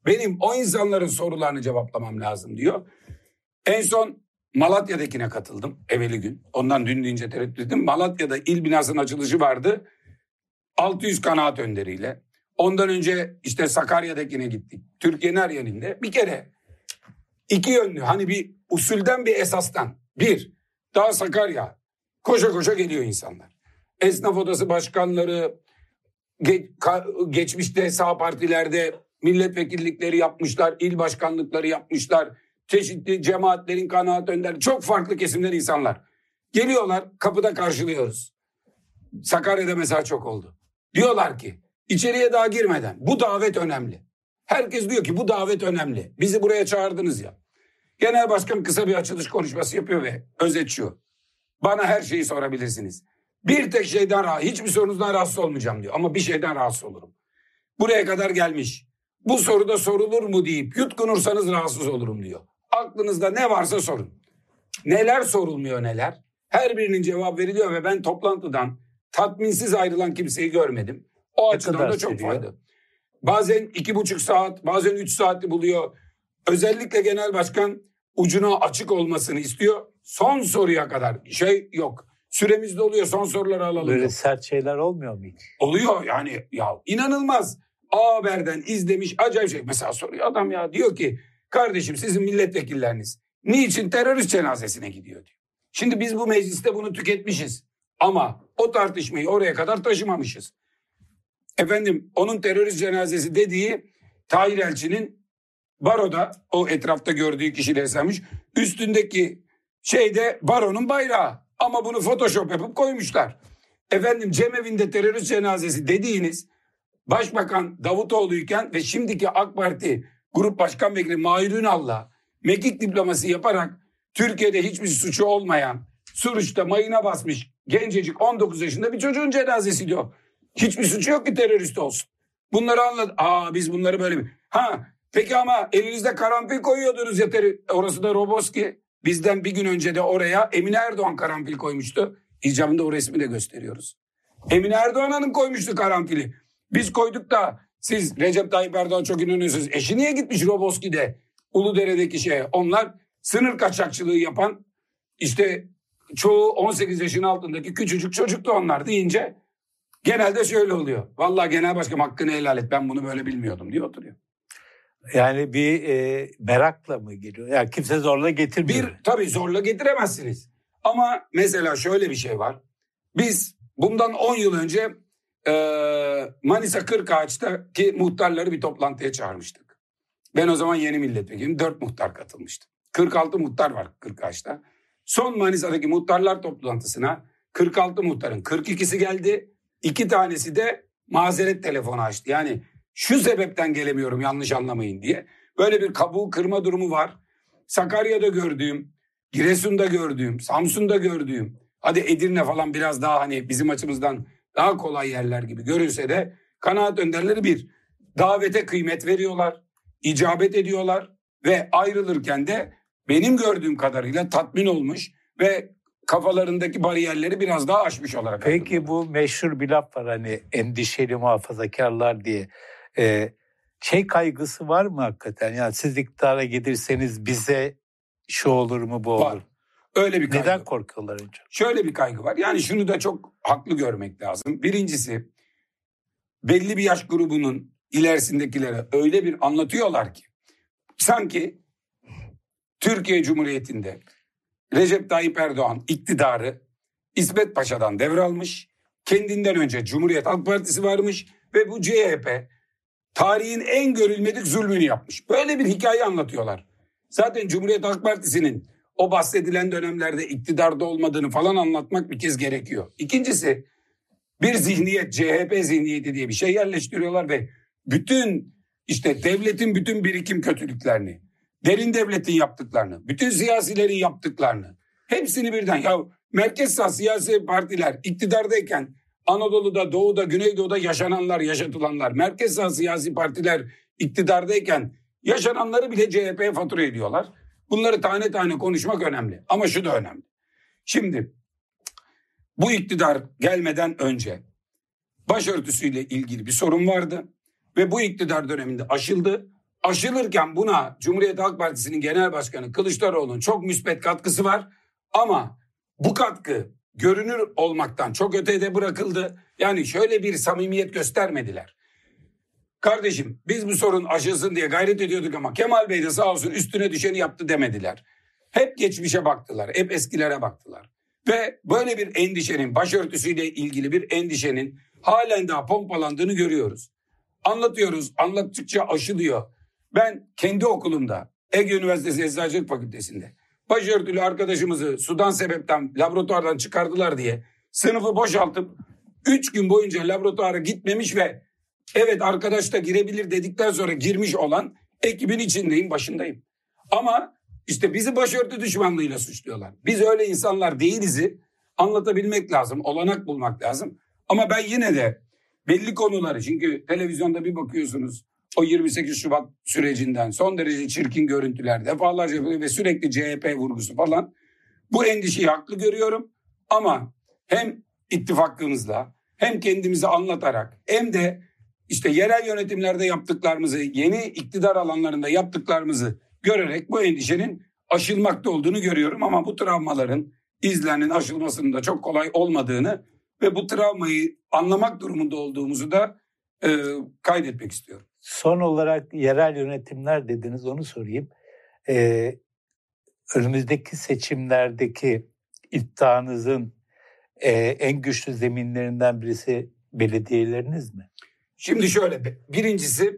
Benim o insanların sorularını cevaplamam lazım diyor. En son Malatya'dakine katıldım evveli gün. Ondan dün deyince tereddüt ettim. Malatya'da il binasının açılışı vardı. altı yüz kanaat önderiyle. Ondan önce işte Sakarya'dakine gittik. Türkiye'nin her yerinde. Bir kere iki yönlü, hani bir usulden bir esastan. Bir, daha Sakarya. Koşa koşa geliyor insanlar. Esnaf odası başkanları, ge- ka- geçmişte sağ partilerde milletvekillikleri yapmışlar, il başkanlıkları yapmışlar. Çeşitli cemaatlerin kanaat önderleri, çok farklı kesimden insanlar. Geliyorlar, kapıda karşılıyoruz. Sakarya'da mesela çok oldu. Diyorlar ki içeriye daha girmeden bu davet önemli. Herkes diyor ki bu davet önemli. Bizi buraya çağırdınız ya. Genel başkan kısa bir açılış konuşması yapıyor ve özet şu: bana her şeyi sorabilirsiniz. Bir tek şeyden rahatsız, hiçbir sorunuzdan rahatsız olmayacağım diyor. Ama bir şeyden rahatsız olurum. Buraya kadar gelmiş. Bu soruda sorulur mu deyip yutkunursanız rahatsız olurum diyor. Aklınızda ne varsa sorun. Neler sorulmuyor neler. Her birinin cevap veriliyor ve ben toplantıdan tatminsiz ayrılan kimseyi görmedim. O Ne açıdan kadar da çok sürüyor? faydalı. Bazen iki buçuk saat, bazen üç saati buluyor. Özellikle genel başkan ucuna açık olmasını istiyor. Son soruya kadar şey yok. Süremiz doluyor, son soruları alalım. Böyle yok. sert şeyler olmuyor mu hiç? Oluyor yani, ya inanılmaz. A Haber'den izlemiş acayip şey. Mesela soruyor adam, ya diyor ki kardeşim sizin milletvekilleriniz niçin terörist cenazesine gidiyor diyor. Şimdi biz bu mecliste bunu tüketmişiz. Ama o tartışmayı oraya kadar taşımamışız. Efendim onun terörist cenazesi dediği Tahir Elçi'nin baroda o etrafta gördüğü kişileri saymış. Üstündeki şeyde baronun bayrağı. Ama bunu Photoshop yapıp koymuşlar. Efendim cemeviinde terörist cenazesi dediğiniz Başbakan Davutoğlu'yken ve şimdiki AK Parti Grup Başkan Vekili Mahir Ünal'la mekik diplomasi yaparak Türkiye'de hiçbir suçu olmayan, Suruç'ta mayına basmış gencecik on dokuz yaşında bir çocuğun cenazesi diyor. Hiçbir suçu yok ki terörist olsun. Bunları anladı. Aa biz bunları böyle bir... Ha peki ama elinizde karanfil koyuyordunuz ya, ter- orası da Roboski. Bizden bir gün önce de oraya Emine Erdoğan karanfil koymuştu. İcabında o resmi de gösteriyoruz. Emine Erdoğan Hanım koymuştu karanfili. Biz koyduk da siz Recep Tayyip Erdoğan çok inanıyorsunuz. Eşi niye gitmiş Roboski'de? Uludere'deki şeye. Onlar sınır kaçakçılığı yapan, işte çoğu on sekiz yaşın altındaki küçücük çocuktu onlar deyince genelde şöyle oluyor. Vallahi genel başkanım hakkını helal et, ben bunu böyle bilmiyordum diye oturuyor. Yani bir e, merakla mı geliyor? Yani kimse zorla getirmiyor. Bir, tabii zorla getiremezsiniz. Ama mesela şöyle bir şey var. Biz bundan on yıl önce e, Manisa Kırkağaç'taki muhtarları bir toplantıya çağırmıştık. Ben o zaman yeni milletvekilim. Dört muhtar katılmıştı. kırk altı muhtar var Kırkağaç'ta. Son Manisa'daki muhtarlar toplantısına kırk altı muhtarın kırk ikisi geldi. İki tanesi de mazeret telefonu açtı. Yani şu sebepten gelemiyorum, yanlış anlamayın diye. Böyle bir kabuğu kırma durumu var. Sakarya'da gördüğüm, Giresun'da gördüğüm, Samsun'da gördüğüm, hadi Edirne falan biraz daha hani bizim açımızdan daha kolay yerler gibi görünse de kanaat önderleri bir, davete kıymet veriyorlar, icabet ediyorlar ve ayrılırken de benim gördüğüm kadarıyla tatmin olmuş ve kafalarındaki bariyerleri biraz daha aşmış olarak. Peki ayrılıyorlar. bu meşhur bir laf var hani endişeli muhafazakarlar diye. Ee, şey kaygısı var mı hakikaten? Yani siz iktidara gelirseniz bize şu olur mu bu olur? Var. Öyle bir kaygı. Neden korkuyorlar önce? Şöyle bir kaygı var. Yani şunu da çok haklı görmek lazım. Birincisi, belli bir yaş grubunun ilerisindekilere öyle bir anlatıyorlar ki sanki Türkiye Cumhuriyeti'nde Recep Tayyip Erdoğan iktidarı İsmet Paşa'dan devralmış. Kendinden önce Cumhuriyet Halk Partisi varmış ve bu C H P tarihin en görülmedik zulmünü yapmış. Böyle bir hikaye anlatıyorlar. Zaten Cumhuriyet Halk Partisi'nin o bahsedilen dönemlerde iktidarda olmadığını falan anlatmak bir kez gerekiyor. İkincisi, bir zihniyet, C H P zihniyeti diye bir şey yerleştiriyorlar ve bütün işte devletin bütün birikim kötülüklerini, derin devletin yaptıklarını, bütün siyasilerin yaptıklarını, hepsini birden, ya merkez sağ siyasi partiler iktidardayken Anadolu'da, Doğu'da, Güneydoğu'da yaşananlar, yaşatılanlar, merkez sağ siyasi partiler iktidardayken yaşananları bile C H P'ye fatura ediyorlar. Bunları tane tane konuşmak önemli. Ama şu da önemli. Şimdi bu iktidar gelmeden önce başörtüsüyle ilgili bir sorun vardı ve bu iktidar döneminde aşıldı. aşılırken buna Cumhuriyet Halk Partisi'nin genel başkanı Kılıçdaroğlu'nun çok müspet katkısı var. Ama bu katkı görünür olmaktan çok ötede bırakıldı. Yani şöyle bir samimiyet göstermediler. Kardeşim biz bu sorun aşılsın diye gayret ediyorduk ama Kemal Bey de sağ olsun üstüne düşeni yaptı demediler. Hep geçmişe baktılar, hep eskilere baktılar. Ve böyle bir endişenin, başörtüsüyle ilgili bir endişenin halen daha pompalandığını görüyoruz. Anlatıyoruz, anlattıkça aşılıyor. Ben kendi okulumda, Ege Üniversitesi Eczacılık Fakültesi'nde başörtülü arkadaşımızı sudan sebepten laboratuvardan çıkardılar diye sınıfı boşaltıp üç gün boyunca laboratuvara gitmemiş ve evet arkadaş da girebilir dedikten sonra girmiş olan ekibin içindeyim, başındayım. Ama işte bizi başörtü düşmanlığıyla suçluyorlar. Biz öyle insanlar değiliz'i anlatabilmek lazım, olanak bulmak lazım. Ama ben yine de belli konuları, çünkü televizyonda bir bakıyorsunuz o yirmi sekiz Şubat sürecinden son derece çirkin görüntüler defalarca yapılıyor ve sürekli C H P vurgusu falan. Bu endişeyi haklı görüyorum ama hem ittifakımızla hem kendimizi anlatarak hem de işte yerel yönetimlerde yaptıklarımızı, yeni iktidar alanlarında yaptıklarımızı görerek bu endişenin aşılmakta olduğunu görüyorum. Ama bu travmaların, izlerinin aşılmasının da çok kolay olmadığını ve bu travmayı anlamak durumunda olduğumuzu da e, kaydetmek istiyorum. Son olarak yerel yönetimler dediniz, onu sorayım. Ee, önümüzdeki seçimlerdeki iddianızın e, en güçlü zeminlerinden birisi belediyeleriniz mi? Şimdi şöyle, birincisi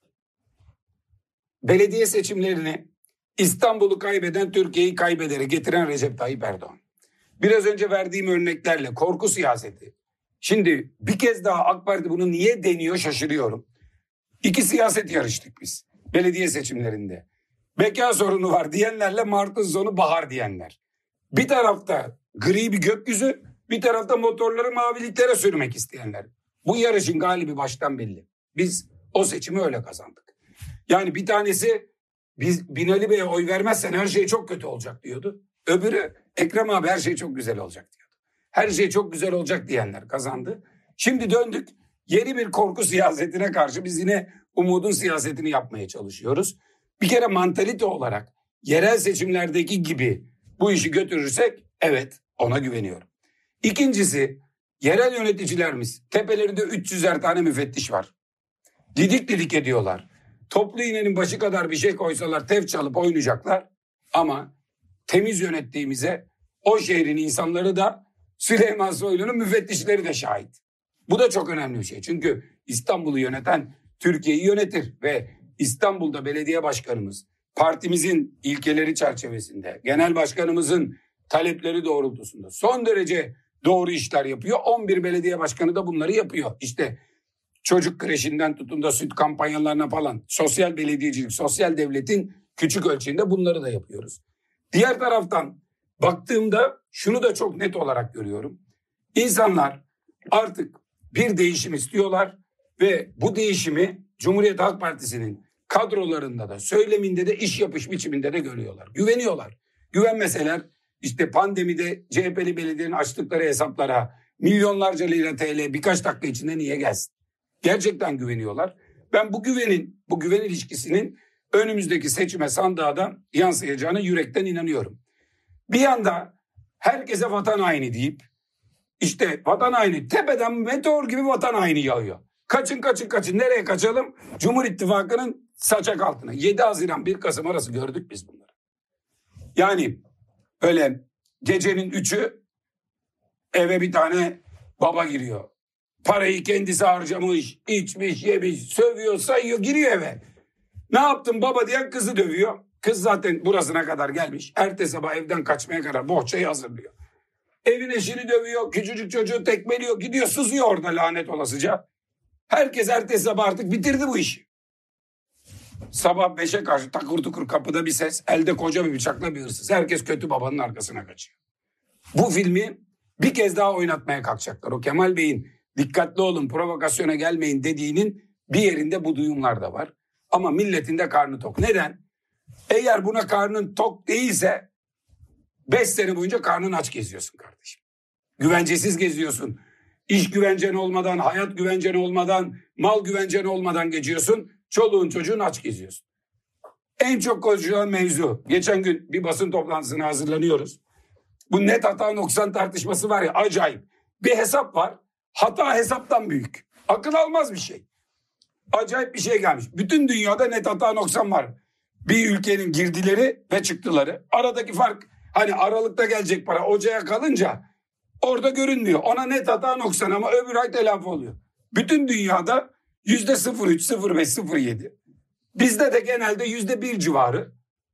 belediye seçimlerini İstanbul'u kaybeden Türkiye'yi kaybedere getiren Recep Tayyip Erdoğan. Biraz önce verdiğim örneklerle korku siyaseti. Şimdi bir kez daha AK Parti bunu niye deniyor şaşırıyorum. İki siyaset yarıştık biz belediye seçimlerinde. Beka sorunu var diyenlerle Mart'ın sonu bahar diyenler. Bir tarafta gri bir gökyüzü, bir tarafta motorları maviliklere sürmek isteyenler. Bu yarışın galibi baştan belli. Biz o seçimi öyle kazandık. Yani bir tanesi biz Binali Bey'e oy vermezsen her şey çok kötü olacak diyordu. Öbürü Ekrem abi her şey çok güzel olacak diyordu. Her şey çok güzel olacak diyenler kazandı. Şimdi döndük yeni bir korku siyasetine karşı biz yine umudun siyasetini yapmaya çalışıyoruz. Bir kere mantalite olarak yerel seçimlerdeki gibi bu işi götürürsek evet ona güveniyorum. İkincisi yerel yöneticilerimiz tepelerinde üç yüzer tane müfettiş var. Didik didik ediyorlar. Toplu iğnenin başı kadar bir şey koysalar tef çalıp oynayacaklar. Ama temiz yönettiğimize o şehrin insanları da Süleyman Soylu'nun müfettişleri de şahit. Bu da çok önemli bir şey. Çünkü İstanbul'u yöneten Türkiye'yi yönetir ve İstanbul'da belediye başkanımız partimizin ilkeleri çerçevesinde, genel başkanımızın talepleri doğrultusunda son derece doğru işler yapıyor. on bir belediye başkanı da bunları yapıyor. İşte çocuk kreşinden tutun da süt kampanyalarına falan sosyal belediyecilik, sosyal devletin küçük ölçeğinde bunları da yapıyoruz. Diğer taraftan baktığımda şunu da çok net olarak görüyorum. İnsanlar artık bir değişim istiyorlar ve bu değişimi Cumhuriyet Halk Partisi'nin kadrolarında da, söyleminde de, iş yapış biçiminde de görüyorlar. Güveniyorlar. Güvenmeseler işte pandemide C H P'li belediyenin açtıkları hesaplara milyonlarca lira T L birkaç dakika içinde niye gelsin? Gerçekten güveniyorlar. Ben bu güvenin, bu güven ilişkisinin önümüzdeki seçime sandığa da yansıyacağına yürekten inanıyorum. Bir yanda herkese vatan haini deyip işte vatan haini tepeden meteor gibi vatan haini yağıyor. Kaçın kaçın kaçın nereye kaçalım? Cumhur İttifakı'nın saçak altına. yedi Haziran bir Kasım arası gördük biz bunları. Yani öyle gecenin üçü eve bir tane baba giriyor. Parayı kendisi harcamış, içmiş, yemiş, sövüyor, sayıyor, giriyor eve. Ne yaptın baba diyen kızı dövüyor. Kız zaten burasına kadar gelmiş. Ertesi sabah evden kaçmaya kadar bohçayı hazırlıyor. Evin eşini dövüyor, küçücük çocuğu tekmeliyor, gidiyor sızıyor orada lanet olasıca. Herkes ertesi sabah artık bitirdi bu işi. Sabah beşe karşı takır tukur kapıda bir ses, elde koca bir bıçakla bir hırsız. Herkes kötü babanın arkasına kaçıyor. Bu filmi bir kez daha oynatmaya kalkacaklar. O Kemal Bey'in dikkatli olun, provokasyona gelmeyin dediğinin bir yerinde bu duyumlar da var. Ama milletin de karnı tok. Neden? Eğer buna karnın tok değilse beş sene boyunca karnın aç geziyorsun kardeşim. Güvencesiz geziyorsun. İş güvencen olmadan, hayat güvencen olmadan, mal güvencen olmadan geziyorsun. Çoluğun çocuğun aç geziyorsun. En çok konuşulan mevzu. Geçen gün bir basın toplantısına hazırlanıyoruz. Bu net hata noksan tartışması var ya, acayip. Bir hesap var. Hata hesaptan büyük. Akıl almaz bir şey. Acayip bir şey gelmiş. Bütün dünyada net hata noksan var. Bir ülkenin girdileri ve çıktıları. Aradaki fark, hani aralıkta gelecek para ocağa kalınca orada görünmüyor. Ona net hata noksan ama öbür ay telafi oluyor. Bütün dünyada yüzde sıfır üç, sıfır beş, sıfır yedi. Bizde de genelde yüzde bir civarı.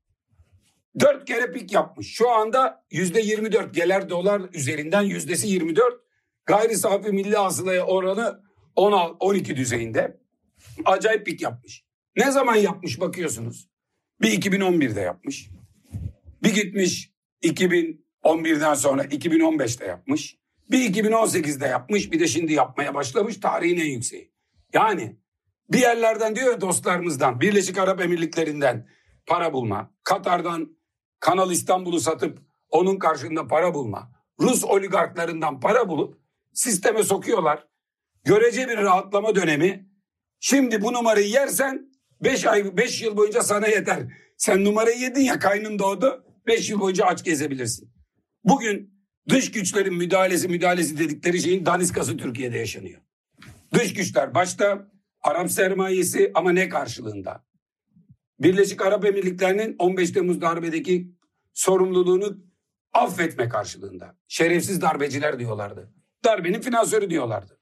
Dört kere pik yapmış. Şu anda yüzde yirmi dört, gelir dolar üzerinden yüzdesi yirmi dört. Gayri safi milli hasılaya oranı on, on iki düzeyinde. Acayip pik yapmış. Ne zaman yapmış bakıyorsunuz? Bir iki bin on birde yapmış. Bir gitmiş iki bin on birden sonra iki bin on beşte yapmış. Bir iki bin on sekizde yapmış. Bir de şimdi yapmaya başlamış. Tarihin en yükseği. Yani bir yerlerden diyor ya, dostlarımızdan, Birleşik Arap Emirlikleri'nden para bulma. Katar'dan Kanal İstanbul'u satıp onun karşılığında para bulma. Rus oligarklarından para bulup sisteme sokuyorlar. Görece bir rahatlama dönemi. Şimdi bu numarayı yersen beş ay beş yıl boyunca sana yeter. Sen numarayı yedin ya, kaynın doğdu. beş yıl boyunca aç gezebilirsin. Bugün dış güçlerin müdahalesi müdahalesi dedikleri şeyin daniskası Türkiye'de yaşanıyor. Dış güçler başta Arap sermayesi, ama ne karşılığında? Birleşik Arap Emirlikleri'nin on beş Temmuz darbedeki sorumluluğunu affetme karşılığında. Şerefsiz darbeciler diyorlardı. Darbenin finansörü diyorlardı.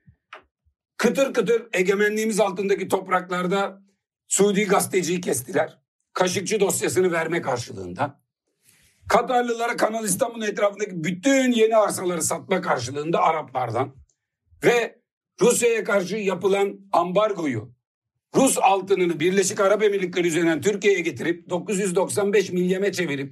Kıtır kıtır egemenliğimiz altındaki topraklarda Suudi gazeteciyi kestiler. Kaşıkçı dosyasını verme karşılığında. Katarlılara Kanal İstanbul'un etrafındaki bütün yeni arsaları satma karşılığında Araplardan. Ve Rusya'ya karşı yapılan ambargoyu, Rus altınını Birleşik Arap Emirlikleri üzerinden Türkiye'ye getirip dokuz yüz doksan beş milyeme çevirip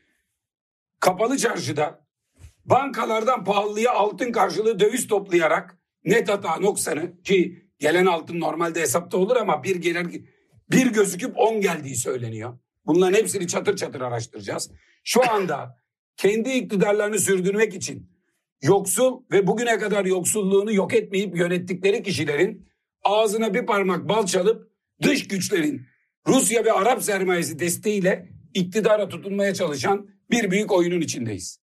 kapalı çarşıda bankalardan pahalıya altın karşılığı döviz toplayarak net hata noksanı, ki gelen altın normalde hesapta olur ama bir gelir bir gözüküp on geldiği söyleniyor. Bunların hepsini çatır çatır araştıracağız. Şu anda kendi iktidarlarını sürdürmek için yoksul ve bugüne kadar yoksulluğunu yok etmeyip yönettikleri kişilerin ağzına bir parmak bal çalıp dış güçlerin Rusya ve Arap sermayesi desteğiyle iktidara tutunmaya çalışan bir büyük oyunun içindeyiz.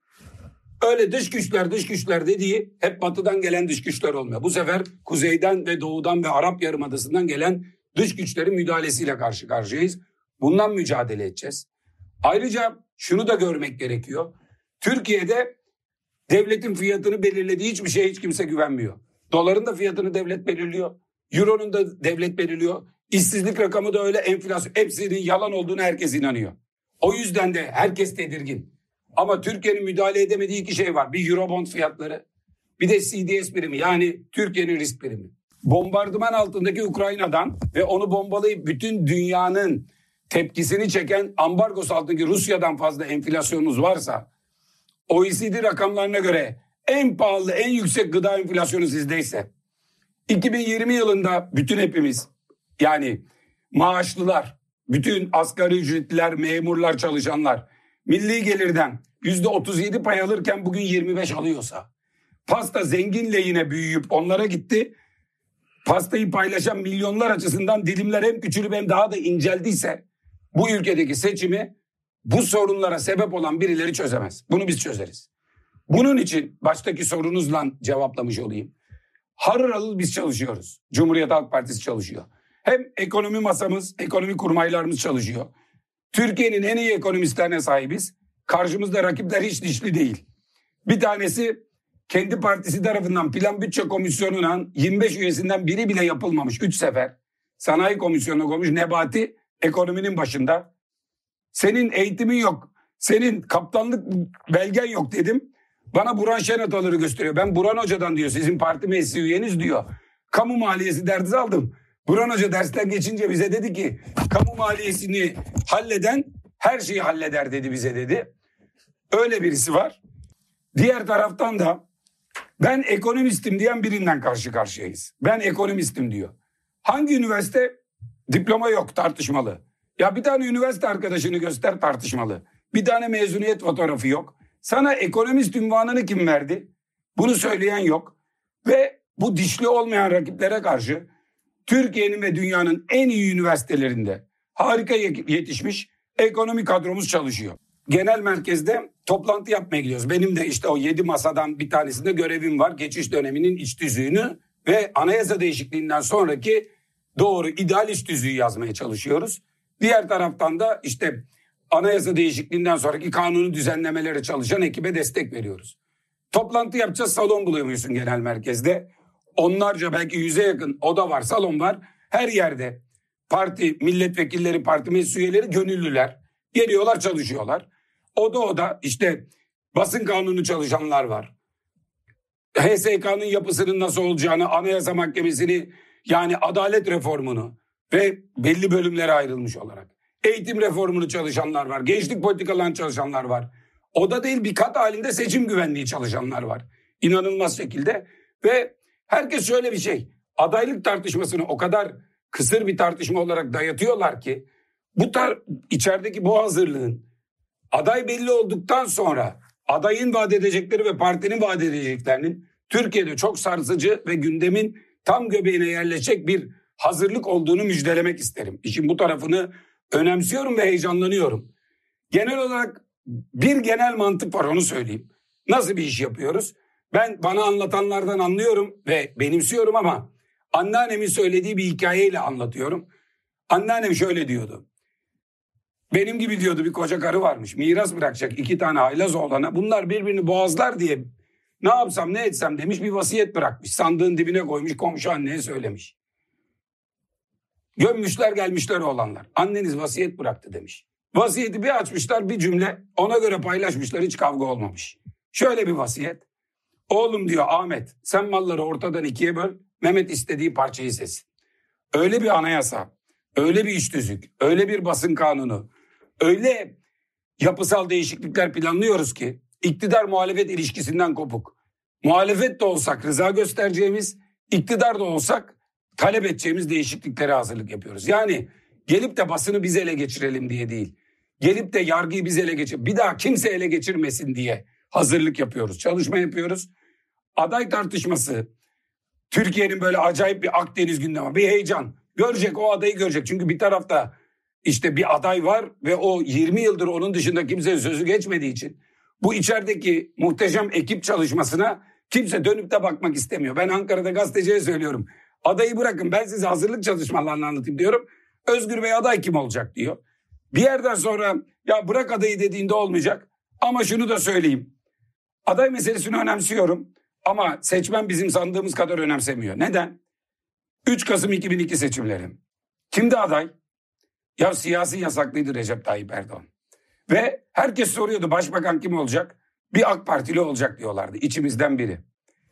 Öyle dış güçler dış güçler dediği hep batıdan gelen dış güçler olmuyor. Bu sefer kuzeyden ve doğudan ve Arap Yarımadası'ndan gelen dış güçlerin müdahalesiyle karşı karşıyayız. Bundan mücadele edeceğiz. Ayrıca şunu da görmek gerekiyor. Türkiye'de devletin fiyatını belirlediği hiçbir şeye hiç kimse güvenmiyor. Doların da fiyatını devlet belirliyor. Euro'nun da devlet belirliyor. İşsizlik rakamı da öyle, enflasyon. Hepsinin yalan olduğunu herkes inanıyor. O yüzden de herkes tedirgin. Ama Türkiye'nin müdahale edemediği iki şey var. Bir Eurobond fiyatları, bir de C D S birimi, yani Türkiye'nin risk birimi. Bombardıman altındaki Ukrayna'dan ve onu bombalayıp bütün dünyanın tepkisini çeken ambargosu altındaki Rusya'dan fazla enflasyonunuz varsa, O E C D rakamlarına göre en pahalı, en yüksek gıda enflasyonu sizdeyse, iki bin yirmi yılında bütün hepimiz, yani maaşlılar, bütün asgari ücretliler, memurlar, çalışanlar milli gelirden yüzde otuz yedi pay alırken bugün yirmi beş alıyorsa, pasta zengin lehine büyüyüp onlara gitti, pastayı paylaşan milyonlar açısından dilimler hem küçülüp hem daha da inceldiyse, bu ülkedeki seçimi bu sorunlara sebep olan birileri çözemez. Bunu biz çözeriz. Bunun için baştaki sorunuzla cevaplamış olayım. Harıl harıl biz çalışıyoruz. Cumhuriyet Halk Partisi çalışıyor. Hem ekonomi masamız, ekonomi kurmaylarımız çalışıyor. Türkiye'nin en iyi ekonomistlerine sahibiz. Karşımızda rakipler hiç dişli değil. Bir tanesi kendi partisi tarafından Plan Bütçe Komisyonu'nun yirmi beş üyesinden biri bile yapılmamış. Üç sefer sanayi komisyonuna koymuş Nebati ekonominin başında. Senin eğitimin yok, senin kaptanlık belgen yok dedim. Bana Burhan Şenatalı'rı gösteriyor. Ben Burhan Hoca'dan diyor, sizin parti meclisi üyeniz diyor. Kamu maliyesi dersi aldım. Burhan Hoca dersten geçince bize dedi ki kamu maliyesini halleden her şeyi halleder dedi bize dedi. Öyle birisi var. Diğer taraftan da ben ekonomistim diyen birinden karşı karşıyayız. Ben ekonomistim diyor. Hangi üniversite? Diploma yok, tartışmalı. Ya bir tane üniversite arkadaşını göster, tartışmalı. Bir tane mezuniyet fotoğrafı yok. Sana ekonomist unvanını kim verdi? Bunu söyleyen yok. Ve bu dişli olmayan rakiplere karşı Türkiye'nin ve dünyanın en iyi üniversitelerinde, harika yetişmiş ekonomi kadromuz çalışıyor. Genel merkezde toplantı yapmaya gidiyoruz. Benim de işte o yedi masadan bir tanesinde görevim var. Geçiş döneminin iç tüzüğünü ve anayasa değişikliğinden sonraki doğru ideal iç tüzüğü yazmaya çalışıyoruz. Diğer taraftan da işte anayasa değişikliğinden sonraki kanunu düzenlemelere çalışan ekibe destek veriyoruz. Toplantı yapacağız, salon bulamıyorsun genel merkezde. Onlarca, belki yüze yakın oda var, salon var. Her yerde parti milletvekilleri, parti meclis üyeleri, gönüllüler geliyorlar, çalışıyorlar. Oda oda işte basın kanunu çalışanlar var. H S K'nın yapısının nasıl olacağını, Anayasa Mahkemesi'ni, yani adalet reformunu ve belli bölümlere ayrılmış olarak eğitim reformunu çalışanlar var. Gençlik politikalarını çalışanlar var. Oda değil, bir kat halinde seçim güvenliği çalışanlar var. İnanılmaz şekilde. Ve herkes şöyle bir şey. Adaylık tartışmasını o kadar kısır bir tartışma olarak dayatıyorlar ki bu tar- içerideki bu hazırlığın aday belli olduktan sonra adayın vaat edecekleri ve partinin vaat edeceklerinin Türkiye'de çok sarsıcı ve gündemin tam göbeğine yerleşecek bir hazırlık olduğunu müjdelemek isterim. İşin bu tarafını önemsiyorum ve heyecanlanıyorum. Genel olarak bir genel mantık var, onu söyleyeyim. Nasıl bir iş yapıyoruz? Ben bana anlatanlardan anlıyorum ve benimsiyorum ama anneannemin söylediği bir hikayeyle anlatıyorum. Anneannem şöyle diyordu. Benim gibi diyordu, bir koca karı varmış. Miras bırakacak iki tane haylaz oğlana. Bunlar birbirini boğazlar diye ne yapsam ne etsem demiş, bir vasiyet bırakmış. Sandığın dibine koymuş, komşu anneye söylemiş. Gömmüşler gelmişler oğlanlar. Anneniz vasiyet bıraktı demiş. Vasiyeti bir açmışlar, bir cümle ona göre paylaşmışlar, hiç kavga olmamış. Şöyle bir vasiyet. Oğlum diyor Ahmet, sen malları ortadan ikiye böl, Mehmet istediği parçayı seçsin. Öyle bir anayasa, öyle bir iç tüzük, öyle bir basın kanunu, öyle yapısal değişiklikler planlıyoruz ki iktidar muhalefet ilişkisinden kopuk. Muhalefet de olsak rıza göstereceğimiz, iktidar da olsak talep edeceğimiz değişikliklere hazırlık yapıyoruz. Yani gelip de basını biz ele geçirelim diye değil, gelip de yargıyı biz ele geçir, bir daha kimse ele geçirmesin diye hazırlık yapıyoruz, çalışma yapıyoruz. Aday tartışması, Türkiye'nin böyle acayip bir Akdeniz gündemi, bir heyecan. Görecek, o adayı görecek. Çünkü bir tarafta işte bir aday var ve o yirmi yıldır onun dışında kimsenin sözü geçmediği için bu içerideki muhteşem ekip çalışmasına kimse dönüp de bakmak istemiyor. Ben Ankara'da gazeteciye söylüyorum. Adayı bırakın, ben size hazırlık çalışmalarını anlatayım diyorum. Özgür Bey aday kim olacak diyor. Bir yerden sonra ya bırak adayı dediğinde olmayacak. Ama şunu da söyleyeyim. Aday meselesini önemsiyorum ama seçmen bizim sandığımız kadar önemsemiyor. Neden? üç Kasım iki bin iki seçimleri. Kimdi aday? Ya siyasi yasaklıydı Recep Tayyip Erdoğan. Ve herkes soruyordu, başbakan kim olacak? Bir AK Partili olacak diyorlardı, içimizden biri.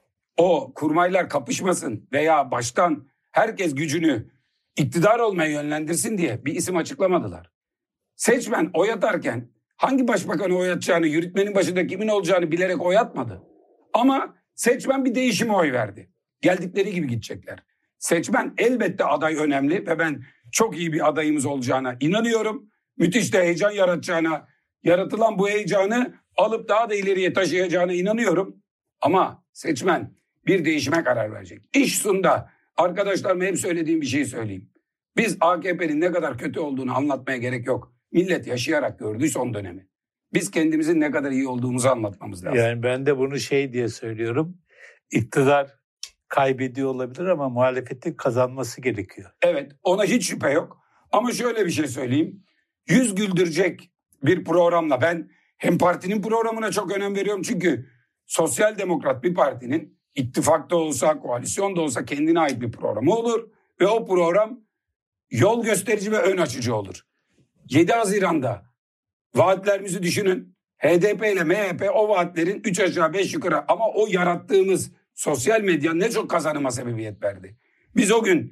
O kurmaylar kapışmasın veya baştan herkes gücünü iktidar olmaya yönlendirsin diye bir isim açıklamadılar. Seçmen oy atarken hangi başbakanı oy atacağını, yürütmenin başında kimin olacağını bilerek oy atmadı. Ama seçmen bir değişime oy verdi. Geldikleri gibi gidecekler. Seçmen elbette aday önemli ve ben çok iyi bir adayımız olacağına inanıyorum. Müthiş de heyecan yaratacağına, yaratılan bu heyecanı alıp daha da ileriye taşıyacağına inanıyorum. Ama seçmen bir değişime karar verecek. İş sonunda arkadaşlarıma hep söylediğim bir şeyi söyleyeyim. Biz A K P'nin ne kadar kötü olduğunu anlatmaya gerek yok. Millet yaşayarak gördü son dönemi. Biz kendimizin ne kadar iyi olduğumuzu anlatmamız lazım. Yani ben de bunu şey diye söylüyorum. İktidar kaybediyor olabilir ama muhalefetin kazanması gerekiyor. Evet, ona hiç şüphe yok. Ama şöyle bir şey söyleyeyim. Yüz güldürecek bir programla, ben hem partinin programına çok önem veriyorum. Çünkü sosyal demokrat bir partinin ittifakta olsa, koalisyonda olsa kendine ait bir programı olur. Ve o program yol gösterici ve ön açıcı olur. yedi Haziran'da vaatlerimizi düşünün. H D P ile M H P o vaatlerin üç aşağı beş yukarı, ama o yarattığımız sosyal medya ne çok kazanıma sebebiyet verdi. Biz o gün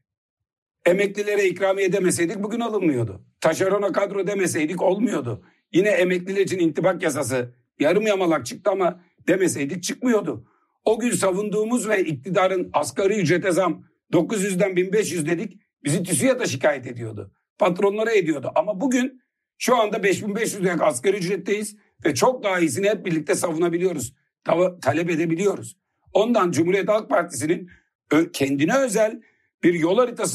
emeklilere ikramiye demeseydik bugün alınmıyordu. Taşerona kadro demeseydik olmuyordu. Yine emekliler için intibak yasası yarım yamalak çıktı ama demeseydik çıkmıyordu. O gün savunduğumuz ve iktidarın asgari ücrete zam dokuz yüzden bin beş yüz dedik, bizi TÜSİAD'a şikayet ediyordu. Patronlara ediyordu. Ama bugün şu anda beş bin beş yüz liralık asgari ücretteyiz ve çok daha iyisini hep birlikte savunabiliyoruz. Ta- talep edebiliyoruz. Ondan Cumhuriyet Halk Partisi'nin kendine özel bir yol haritası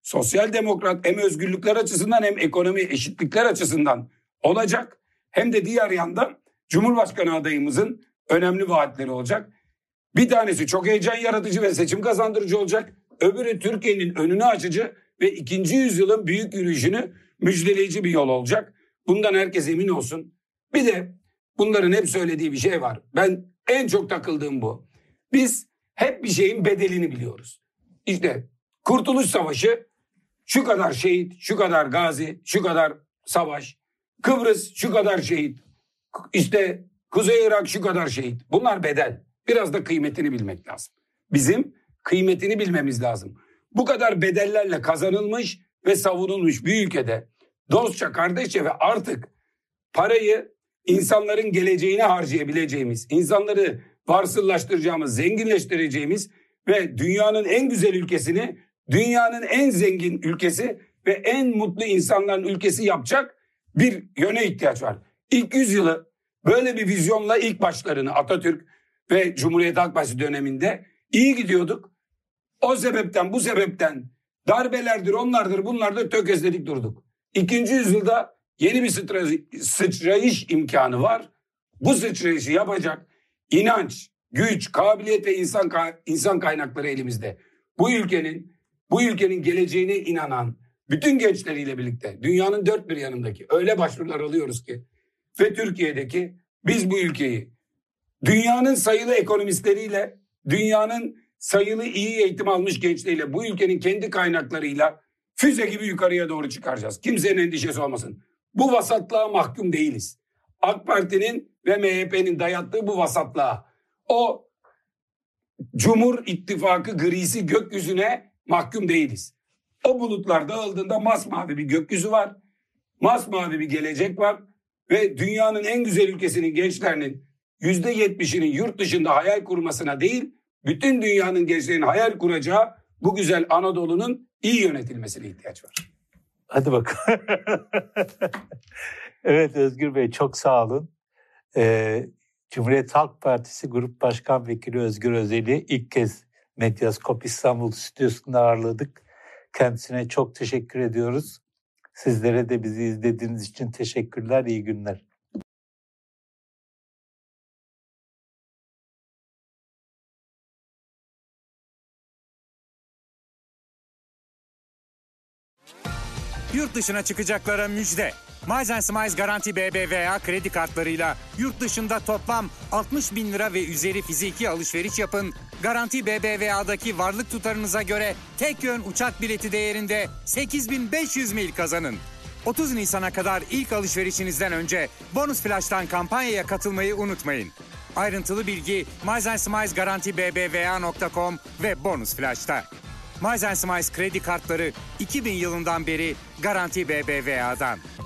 sosyal demokrat hem özgürlükler açısından hem ekonomi eşitlikler açısından olacak. Hem de diğer yandan Cumhurbaşkanı adayımızın önemli vaatleri olacak. Bir tanesi çok heyecan yaratıcı ve seçim kazandırıcı olacak. Öbürü Türkiye'nin önünü açıcı ve ikinci yüzyılın büyük yürüyüşünü müjdeleyici bir yol olacak. Bundan herkes emin olsun. Bir de bunların hep söylediği bir şey var. Ben en çok takıldığım bu. Biz hep bir şeyin bedelini biliyoruz. İşte Kurtuluş Savaşı şu kadar şehit, şu kadar gazi, şu kadar savaş. Kıbrıs şu kadar şehit. İşte Kuzey Irak şu kadar şehit. Bunlar bedel. Biraz da kıymetini bilmek lazım. Bizim kıymetini bilmemiz lazım. Bu kadar bedellerle kazanılmış ve savunulmuş bir ülkede dostça, kardeşçe ve artık parayı insanların geleceğine harcayabileceğimiz, insanları varsıllaştıracağımız, zenginleştireceğimiz ve dünyanın en güzel ülkesini, dünyanın en zengin ülkesi ve en mutlu insanların ülkesi yapacak bir yöne ihtiyaç var. İlk yüzyılı böyle bir vizyonla ilk başlarını Atatürk ve Cumhuriyet Halk Partisi döneminde iyi gidiyorduk. O sebepten bu sebepten darbelerdir, onlardır, bunlardır tökezledik durduk. İkinci yüzyılda yeni bir sıçra- sıçrayış imkanı var. Bu sıçrayışı yapacak inanç, güç, kabiliyet ve insan insan kaynakları elimizde. Bu ülkenin bu ülkenin geleceğine inanan bütün gençleriyle birlikte dünyanın dört bir yanındaki öyle başvurular alıyoruz ki ve Türkiye'deki biz bu ülkeyi dünyanın sayılı ekonomistleriyle, dünyanın sayılı iyi eğitim almış gençleriyle, bu ülkenin kendi kaynaklarıyla füze gibi yukarıya doğru çıkaracağız. Kimsenin endişesi olmasın. Bu vasatlığa mahkum değiliz. AK Parti'nin ve M H P'nin dayattığı bu vasatlığa, o Cumhur İttifakı grisi gökyüzüne mahkum değiliz. O bulutlar dağıldığında masmavi bir gökyüzü var, masmavi bir gelecek var ve dünyanın en güzel ülkesinin gençlerinin yüzde yetmişinin yurt dışında hayal kurmasına değil, bütün dünyanın gençlerinin hayal kuracağı bu güzel Anadolu'nun iyi yönetilmesine ihtiyaç var. Hadi bakalım. Evet Özgür Bey, çok sağ olun. Ee, Cumhuriyet Halk Partisi Grup Başkan Vekili Özgür Özel'i ilk kez Medyaskop İstanbul stüdyosunda ağırladık. Kendisine çok teşekkür ediyoruz. Sizlere de bizi izlediğiniz için teşekkürler, iyi günler. Yurt dışına çıkacaklara müjde. Miles Smiles Garanti B B V A kredi kartlarıyla yurt dışında toplam altmış bin lira ve üzeri fiziki alışveriş yapın. Garanti B B V A'daki varlık tutarınıza göre tek yön uçak bileti değerinde sekiz bin beş yüz mil kazanın. otuz Nisan'a kadar ilk alışverişinizden önce Bonus Flash'tan kampanyaya katılmayı unutmayın. Ayrıntılı bilgi Miles Smiles Garanti B B V A nokta com ve Bonus Flash'ta. Miles Smiles kredi kartları iki bin yılından beri Garanti B B V A'dan.